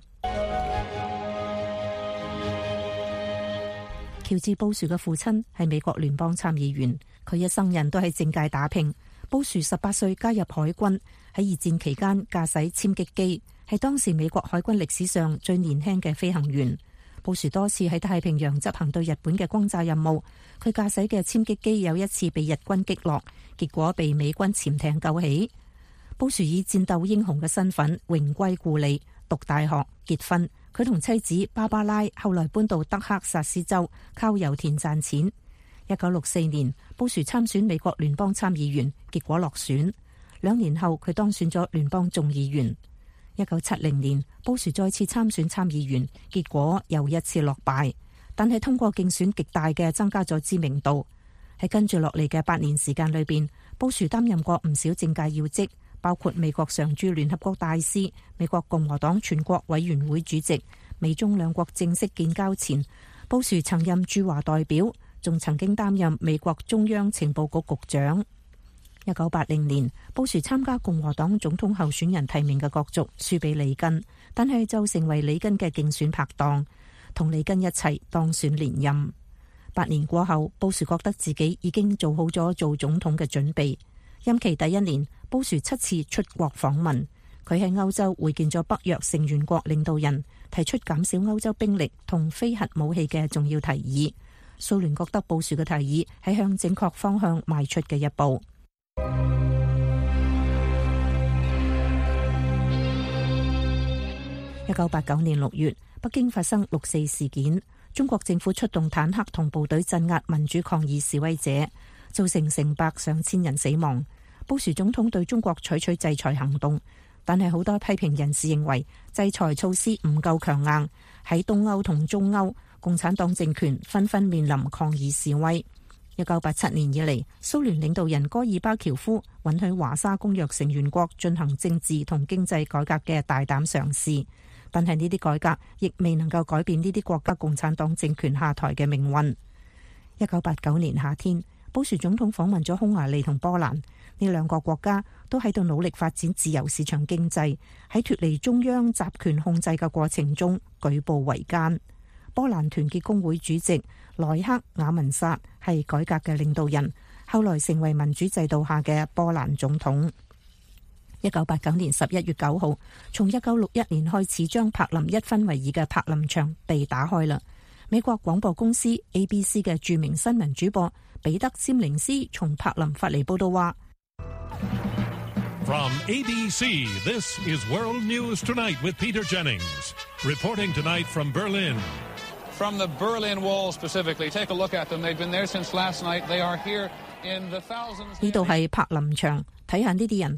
喬治布殊嘅父親係美國聯邦參議員，佢一生人都喺政界打拼。布殊十八歲加入海軍，喺二戰期間駕駛殲擊機，係當時美國海軍歷史上最年輕嘅飛行員。布殊多次喺太平洋執行對日本嘅轟炸任務，佢駕駛嘅殲擊機有一次被日軍擊落，結果被美軍潛艇救起。布殊以戰鬥英雄嘅身份榮歸故里，讀大學、結婚。佢同妻子芭芭拉後來搬到德克薩斯州，靠油田賺錢。一九六四年，布殊參選美國聯邦參議員，結果落選。兩年後，佢當選咗聯邦眾議員。一九七零年，布殊再次參選參議員，結果又一次落敗。但係通過競選極大嘅增加咗知名度。喺跟住落嚟嘅八年時間裏邊，布殊擔任過唔少政界要職。包括美國常駐聯合國大使、美國共和黨全國委員會主席。美中兩國正式建交前，布殊曾任駐華代表，仲曾經擔任美國中央情報局局長。一九八零年，布殊參加共和黨總統候選人提名嘅角逐，輸俾里根，但係就成為里根嘅競選拍檔，同里根一齊當選連任。八年過後，布殊覺得自己已經做好咗做總統嘅準備。任期第一年，布殊七次出國訪問，佢喺歐洲會見咗北約成員國領導人，提出減少歐洲兵力同非核武器嘅重要提議。蘇聯覺得布殊嘅提議係向正確方向邁出嘅一步。一九八九年六月，北京發生六四事件，中國政府出動坦克同部隊鎮壓民主抗議示威者，造成成百上千人死亡。布殊總統對中國採取制裁行動，但係好多批評人士認為制裁措施唔夠強硬。喺東歐同中歐，共產黨政權紛紛面臨抗議示威。一九八七年以嚟，蘇聯領導人戈爾巴喬夫允許華沙公約成員國進行政治同經濟改革嘅大膽嘗試，但係呢啲改革亦未能夠改變呢啲國家共產黨政權下台嘅命運。一九八九年夏天，布殊總統訪問咗匈牙利同波蘭。呢兩個國家都喺度努力發展自由市場經濟，喺脫離中央集權控制嘅過程中舉步維艱。波蘭團結工會主席萊克雅文薩係改革嘅領導人，後來成為民主制度下嘅波蘭總統。一九八九年十一月九號，從一九六一年開始，將柏林一分為二嘅柏林牆被打開啦。美國廣播公司 A B C 嘅著名新聞主播彼得詹寧斯從柏林發嚟報道話 ：From A B C, this is World News Tonight with Peter Jennings. Reporting tonight from Berlin. From the Berlin Wall specifically, take a look at them. They've been there since last night. They are here in the thousands. 呢度係柏林牆，睇下呢啲人，佢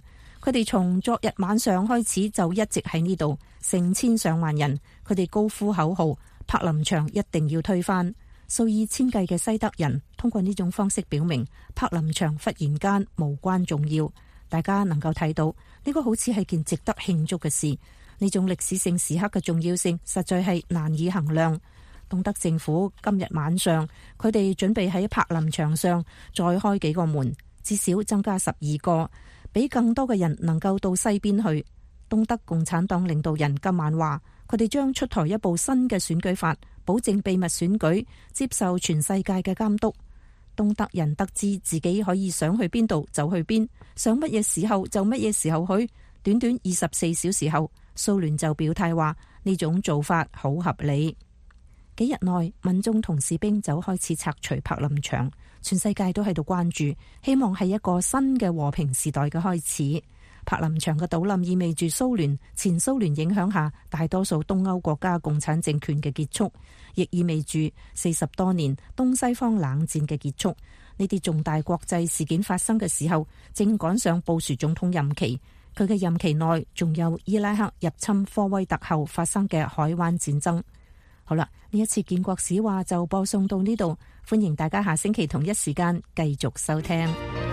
佢哋從昨日晚上開始就一直喺呢度，成千上萬人，佢哋高呼口號：柏林牆一定要推翻。數以千計嘅西德人通過呢種方式表明，柏林牆忽然間無關重要。大家能夠睇到呢個好似係件值得慶祝嘅事。呢種歷史性時刻嘅重要性實在係難以衡量。東德政府今日晚上，佢哋準備喺柏林牆上再開幾個門，至少增加十二個，俾更多嘅人能夠到西邊去。東德共產黨領導人今晚話，佢哋將出台一部新嘅選舉法，保證秘密選舉，接受全世界嘅監督。東德人得知自己可以想去邊度就去邊，想乜嘢時候就乜嘢時候去。短短二十四小時後，蘇聯就表態話呢種做法好合理。幾日內，民眾同士兵就開始拆除柏林牆，全世界都喺度關注，希望係一個新嘅和平時代嘅開始。柏林牆嘅倒冧意味住蘇聯、前蘇聯影響下大多數東歐國家共產政權嘅結束，亦意味住四十多年東西方冷戰嘅結束。呢啲重大國際事件發生嘅時候，正趕上布殊總統任期。佢嘅任期內仲有伊拉克入侵科威特後發生嘅海灣戰爭。好啦，呢一次建國史話就播送到呢度，歡迎大家下星期同一時間繼續收聽。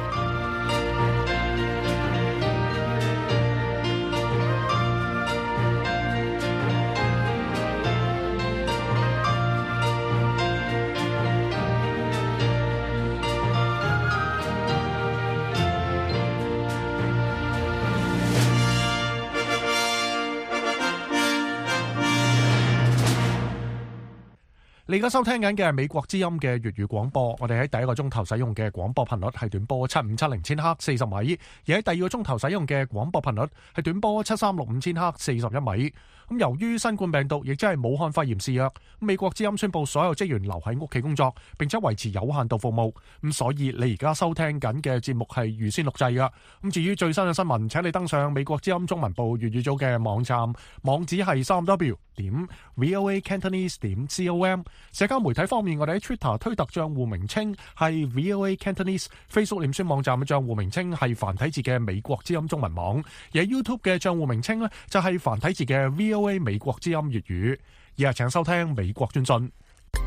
你而家收聽緊嘅係美國之音嘅粵語廣播，我哋喺第一個鐘頭使用嘅廣播頻率係短波七五七零千赫四十米，而喺第二個鐘頭使用嘅廣播頻率係短波七三六五千赫四十一米。咁由於新冠病毒亦即係武漢肺炎肆虐，美國之音宣布所有職員留喺屋企工作，並且維持有限度服務。咁所以你而家收聽緊嘅節目係預先錄製噶。咁至於最新嘅新聞，請你登上美國之音中文部粵語組嘅網站，網址係三 w 點 voa cantonese 點 com。社交媒體方面，我哋喺 Twitter 推特賬戶名稱係 VOA Cantonese，Facebook 臉書網站嘅賬戶名稱係繁體字嘅美國之音中文網，而喺 YouTube 嘅賬戶名稱呢，就係繁體字嘅 VOA 美國之音粵語。以下請收聽美國專訊。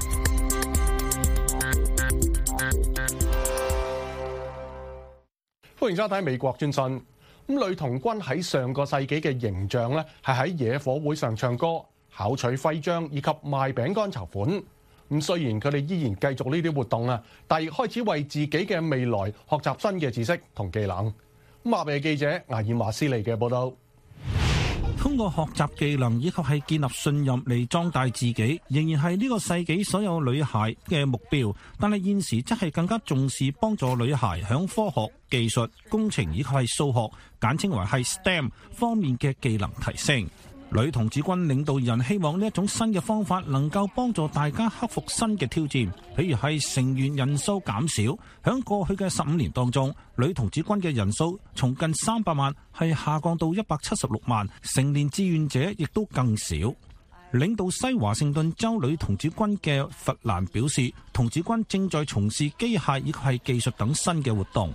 歡迎收睇美國專訊。咁女童軍喺上個世紀嘅形象呢，係喺野火會上唱歌、考取徽章以及賣餅乾籌款。咁雖然佢哋依然繼續呢啲活動啊，但亦開始為自己嘅未來學習新嘅知識同技能。咁亞美記者艾爾馬斯利嘅報道。 通過學習技能以及係建立信任嚟壯大自己，仍然係呢個世紀所有女孩嘅目標。但係現時則係更加重視幫助女孩響科學、技術、工程以及係數學，簡稱為係 S T E M 方面嘅技能提升。女童子軍領導人希望呢一種新嘅方法能夠幫助大家克服新嘅挑戰，譬如係成員人數減少。響過去嘅十五年當中，女童子軍嘅人數從近三百萬係下降到一百七十六萬，成年志願者亦都更少。領導西華盛頓州女童子軍嘅弗蘭表示，童子軍正在從事機械以及係技術等新嘅活動。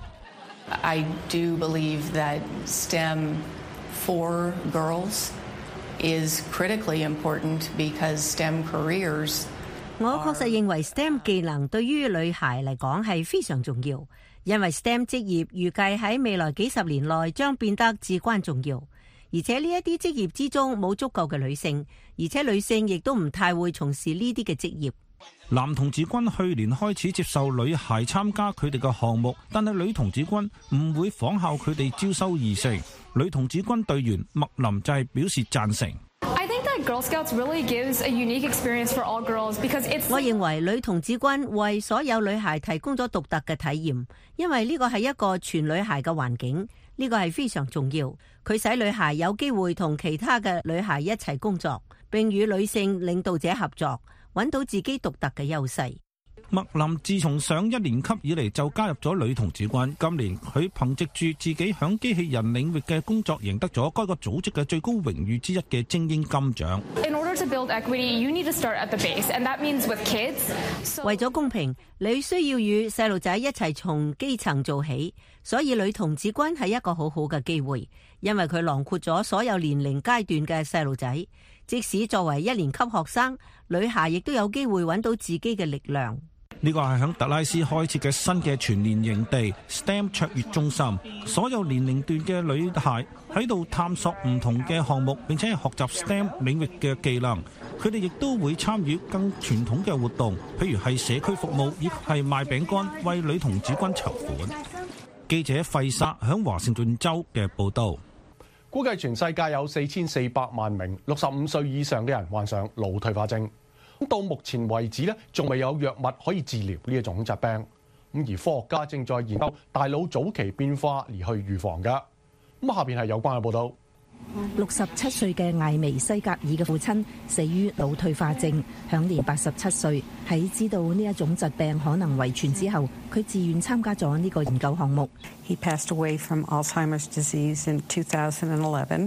I do believe that S T E M for girls is critically important because S T E M careers。 我確實認為 S T E M 技能對於女孩嚟講係非常重要，因為 S T E M 職業預計喺未來幾十年內將變得至關重要，而且呢一啲職業之中冇足夠嘅女性，而且女性亦都唔太會從事呢啲嘅職業。 男童子軍去年開始接受女孩參加佢哋嘅項目，但係女童子軍唔會仿效佢哋招收異性。女童子軍隊員麥林就係表示贊成。 I think that Girl Scouts really gives a unique experience for all girls because it's。 我認為女童子軍為所有女孩提供咗獨特嘅體驗，因為呢個係一個全女孩嘅環境，呢個係非常重要。佢使女孩有機會同其他嘅女孩一齊工作，並與女性領導者合作，揾到自己獨特嘅優勢。 麥林自從上一年級以嚟就加入咗女童子軍，今年佢憑藉住自己響機器人領域嘅工作，贏得咗該個組織嘅最高榮譽之一嘅精英金獎。 In order order to build equity, you need to start at the base, and that means with kids. 為咗公平，你需要與細路仔一齊從基層做起，所以女童子軍係一個好好嘅機會，因為佢囊括咗所有年齡階段嘅細路仔。即使作為一年級學生，女孩亦都有機會揾到自己嘅力量。 呢個係響特拉斯開設嘅新嘅全年營地 S T E M 卓越中心，所有年齡段嘅女孩喺度探索唔同嘅項目，並且係學習 S T E M 領域嘅技能。佢哋亦都會參與更傳統嘅活動，譬如係社區服務，亦係賣餅乾為女童子軍籌款。記者費薩響華盛頓州嘅報導。 估計全世界有四千四百萬名六十五歲以上嘅人患上腦退化症。咁到目前為止咧，仲未有藥物可以治療呢一種疾病。咁而科學家正在研究大腦早期變化而去預防㗎。咁下邊係有關嘅報導。 六十七歲嘅艾薇西格爾嘅父親死於腦退化症，享年八十七歲。喺知道呢一種疾病可能遺傳之後，佢自願參加咗呢個研究項目。 He passed away from Alzheimer's disease in two thousand eleven,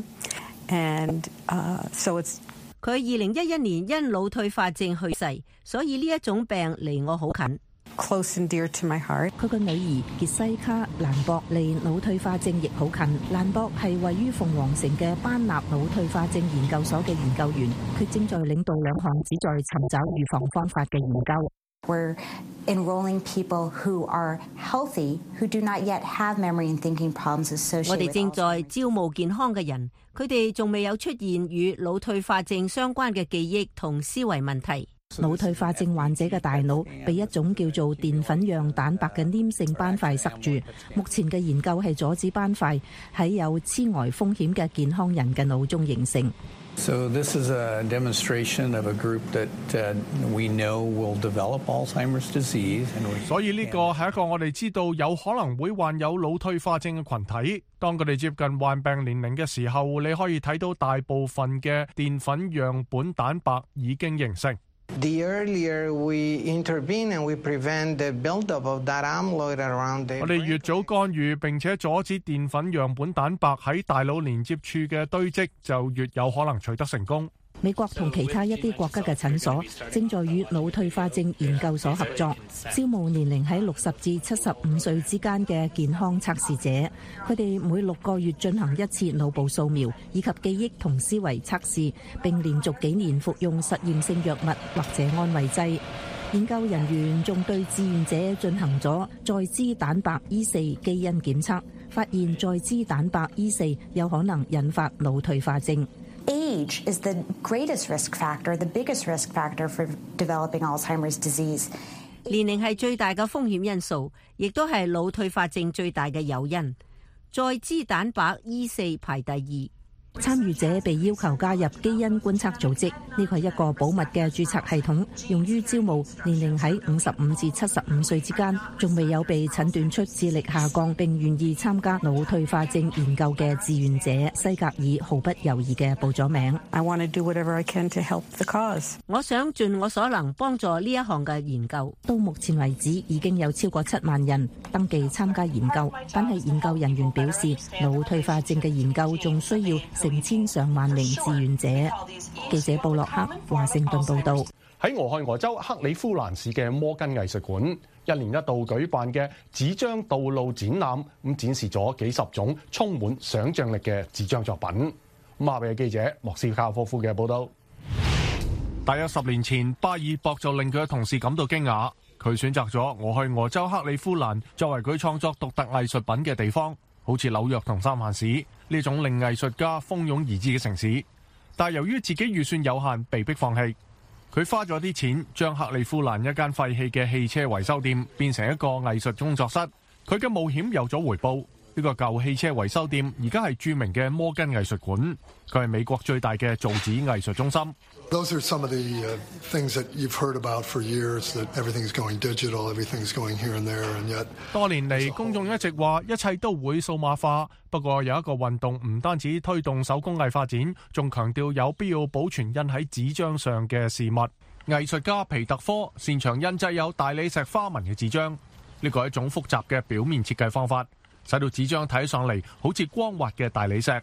and uh, so it's 佢二零一一年因腦退化症去世，所以呢一種病離我好近。 close and dear to my heart. 佢個女兒傑西卡蘭博離腦退化症亦好近。蘭博係位於鳳凰城嘅班納腦退化症研究所嘅研究員，佢正在領導兩項旨在尋找預防方法嘅研究。 We're enrolling people who are healthy, who do not yet have memory and thinking problems associated with Alzheimer's. 我哋正在招募健康嘅人，佢哋仲未有出現與腦退化症相關嘅記憶同思維問題。 腦退化症患者嘅大腦被一種叫做澱粉樣蛋白嘅黏性斑塊塞住。目前嘅研究係阻止斑塊喺有痴呆風險嘅健康人嘅腦中形成。 So this is a demonstration of a group that uh, we know will develop Alzheimer's disease. 所以呢個係一個我哋知道有可能會患有腦退化症嘅群體。當佢哋接近患病年齡嘅時候，你可以睇到大部分嘅澱粉樣本蛋白已經形成。 The earlier we intervene and we prevent the buildup of that amyloid around the brain. 我哋越早干預並且阻止澱粉樣本蛋白喺大腦連接處嘅堆積，就越有可能取得成功。 美國同其他一啲國家嘅診所正在與腦退化症研究所合作，招募年齡喺六十至七十五歲之間嘅健康測試者。佢哋每六個月進行一次腦部掃描以及記憶同思維測試，並連續幾年服用實驗性藥物或者安慰劑。研究人員仲對志願者進行咗載脂蛋白 E 四基因檢測，發現載脂蛋白 E 四有可能引發腦退化症。 Age is the greatest risk factor, the biggest risk factor for developing Alzheimer's disease. 年齡係最大嘅風險因素，亦都係腦退化症最大嘅誘因。載脂蛋白 E 四排第二。參與者被要求加入基因觀測組織，呢個係一個保密嘅註冊系統，用於招募年齡喺五十五至七十五歲之間，仲未有被診斷出智力下降並願意參加腦退化症研究嘅志願者。西格爾毫不猶豫嘅報咗名。 I want to do whatever I can to help the cause. 我想盡我所能幫助呢一項嘅研究。 到目前為止，已經有超過七萬人登記參加研究，但係研究人員表示，腦退化症嘅研究仲需要成千上萬名志願者。記者布洛克華盛頓報道。 喺俄亥俄州克里夫蘭市嘅摩根藝術館，一年一度舉辦嘅紙張道路展覽，咁展示咗幾十種充滿想像力嘅紙張作品。咁下邊嘅記者莫斯卡科夫嘅報道。大約十年前，巴爾博就令佢嘅同事感到驚訝，佢選擇咗俄亥俄州克里夫蘭作為佢創作獨特藝術品嘅地方。好似紐約同三藩市呢種令藝術家蜂擁而至嘅城市，但係由於自己預算有限，被迫放棄。佢花咗啲錢將克里夫蘭一間廢棄嘅汽車維修店變成一個藝術工作室。佢嘅冒險有咗回報。呢個舊汽車維修店而家係著名嘅摩根藝術館，佢係美國最大嘅造紙藝術中心。 Those are some of the uh, things that you've heard about for years, that everything's going digital, everything's going here and there, and yet 多年嚟，公眾一直話一切都會數碼化。不過有一個運動唔單止推動手工藝發展，仲強調有必要保存印喺紙張上嘅事物。藝術家皮特科擅長印製有大理石花紋嘅紙張，呢個係一種複雜嘅表面設計方法，使到紙張睇上嚟好似光滑嘅大理石。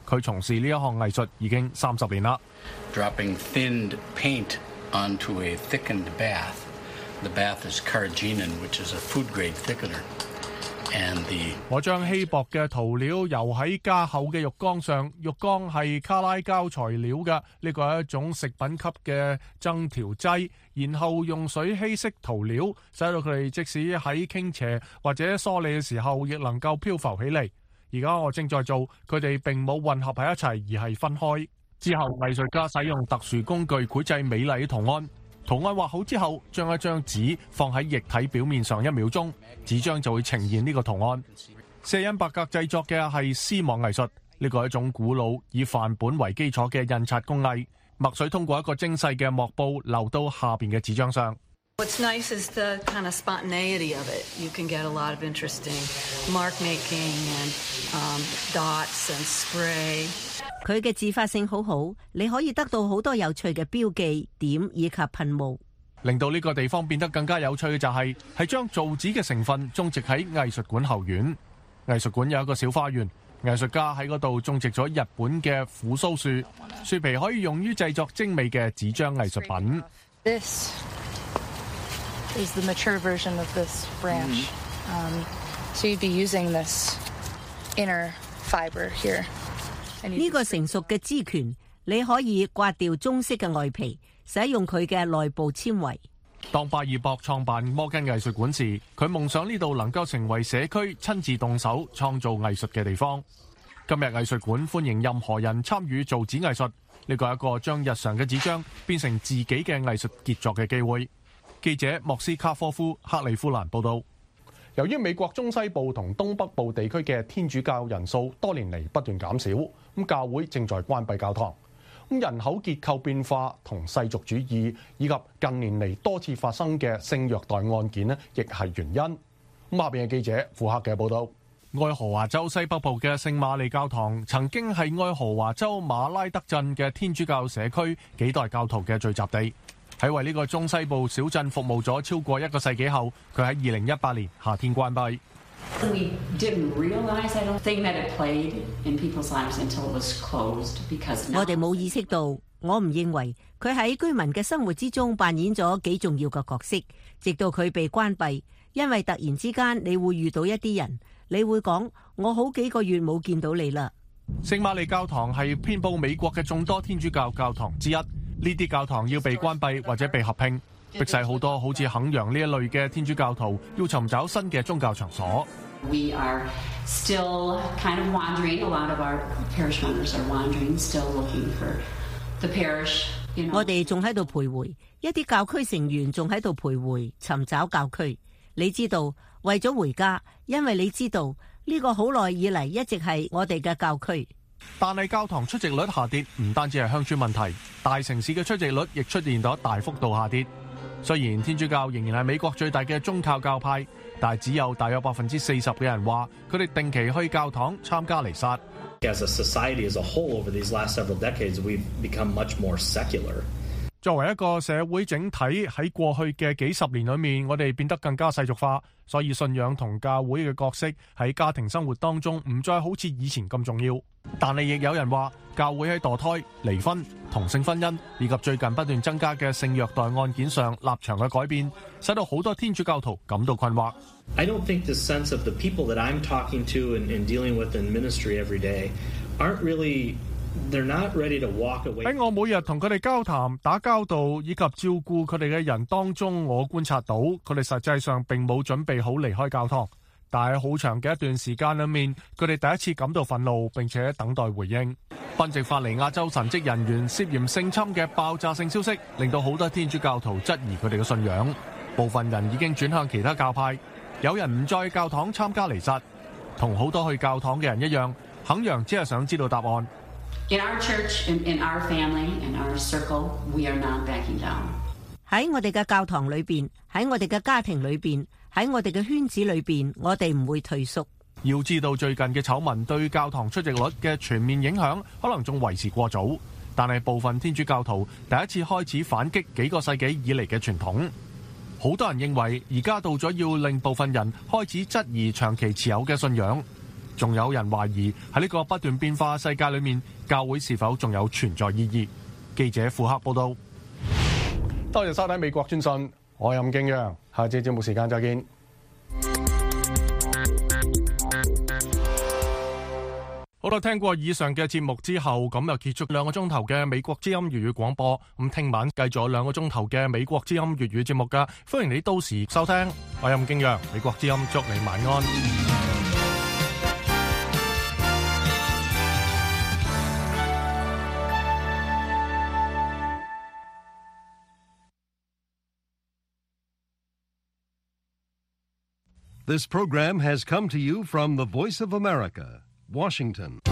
佢從事呢一項藝術已經三十年啦。 Dropping thinned paint onto a thickened bath. The bath is carrageenan, which is a food-grade thickener. And the 我將稀薄嘅塗料油喺加厚嘅浴缸上，浴缸係卡拉膠材料嘅，呢個係一種食品級嘅增調劑，然後用水稀釋塗料，使到佢哋即使喺傾斜或者梳理嘅時候，亦能夠漂浮起嚟。而家我正在做，佢哋並冇混合喺一齊，而係分開。之後藝術家使用特殊工具繪製美麗圖案。圖案畫好之後，將一張紙放喺液體表面上一秒鐘，紙張就會呈現呢個圖案。舍恩伯格製作嘅係絲網藝術，呢個係一種古老以範本為基礎嘅印刷工藝。墨水通過一個精細嘅幕布流到下邊嘅紙張上。 What's nice is the kind of spontaneity of it. You can get a lot of interesting mark making and um, dots and spray. 佢嘅自發性好好，你可以得到好多有趣嘅標記點以及噴霧。 令到呢個地方變得更加有趣嘅就係係將造紙嘅成分種植喺藝術館後院。藝術館有一個小花園，藝術家喺嗰度種植咗日本嘅虎鬚樹，樹皮可以用於製作精美嘅紙張藝術品。 This is the mature version of this branch. Um, so you'd be using this inner fiber here. 呢個成熟嘅枝權，你可以刮掉棕色嘅外皮，使用佢嘅內部纖維。 當巴爾博創辦摩根藝術館時，佢夢想呢度能夠成為社區親自動手創造藝術嘅地方。今日藝術館歡迎任何人參與造紙藝術，呢個係一個將日常嘅紙張變成自己嘅藝術傑作嘅機會。記者莫斯卡科夫克里夫蘭報道。由於美國中西部同東北部地區嘅天主教人數多年嚟不斷減少，咁教會正在關閉教堂。咁人口結構變化同世俗主義以及近年嚟多次發生嘅性虐待案件呢，亦係原因。咁下邊嘅記者傅克嘅報導。愛荷華州西北部嘅聖瑪利教堂曾經係愛荷華州馬拉德鎮嘅天主教社區幾代教徒嘅聚集地。喺為呢個中西部小鎮服務咗超過一個世紀後，佢喺二零一八年夏天關閉。 We didn't realize I don't think that it played in people's lives until it was closed because 我哋冇意識到，我唔認為佢喺居民嘅生活之中扮演咗幾重要嘅角色，直到佢被關閉。因為突然之間你會遇到一啲人，你會講我好幾個月冇見到你啦。聖瑪利教堂係遍佈美國嘅眾多天主教教堂之一，呢啲教堂要被關閉或者被合併，迫使好多好似肯揚呢一類嘅天主教徒要尋找新嘅宗教場所。 We are still kind of wandering. A lot of our parish members are wandering, still looking for the parish. You know. 我哋仲喺度徘徊，一啲教區成員仲喺度徘徊，尋找教區。你知道，為咗回家，因為你知道呢個好耐以嚟一直係我哋嘅教區。但係教堂出席率下跌，唔單止係鄉村問題，大城市嘅出席率亦出現咗大幅度下跌。雖然天主教仍然係美國最大嘅宗教教派，但係只有大約百分之四十嘅人話佢哋定期去教堂參加彌撒。 As a society as a whole, over these last several decades, we've become much more secular. 作為一個社會整體，喺過去嘅幾十年裏面，我哋變得更加世俗化，所以信仰同教會嘅角色喺家庭生活當中唔再好似以前咁重要。但係亦有人話，教會喺墮胎、離婚、同性婚姻以及最近不斷增加嘅性虐待案件上立場嘅改變，使到好多天主教徒感到困惑。 I don't think the sense of the people that I'm talking to and, and dealing with in ministry every day aren't really...They're not ready to walk away. 喺我每日同佢哋交談、打交道以及照顧佢哋嘅人當中，我觀察到佢哋實際上並冇準備好離開教堂。但係好長嘅一段時間裏面，佢哋第一次感到憤怒，並且等待回應。賓夕法尼亞州神職人員涉嫌性侵嘅爆炸性消息，令到好多天主教徒質疑佢哋嘅信仰。部分人已經轉向其他教派，有人唔再教堂參加彌撒。同好多去教堂嘅人一樣，肯揚只係想知道答案。 In our church, in, in our family, in our circle, we are not backing down. 喺我哋嘅教堂裏邊，喺我哋嘅家庭裏邊，喺我哋嘅圈子裏邊，我哋唔會退縮。 要知道最近嘅醜聞對教堂出席率嘅全面影響，可能仲為時過早。但係部分天主教徒第一次開始反擊幾個世紀以嚟嘅傳統。好多人認為而家到咗要令部分人開始質疑長期持有嘅信仰。 仲有人懷疑喺呢個不斷變化世界裏面，教會是否仲有存在意義？記者庫克報道。多謝收睇美國專訊，我係任敬揚，下次節目時間再見。好啦，聽過以上嘅節目之後，咁又結束兩個鐘頭嘅美國之音粵語廣播。咁聽晚繼續有兩個鐘頭嘅美國之音粵語節目㗎，歡迎你到時收聽。我係任敬揚，美國之音祝你晚安。 This program has come to you from the Voice of America, Washington.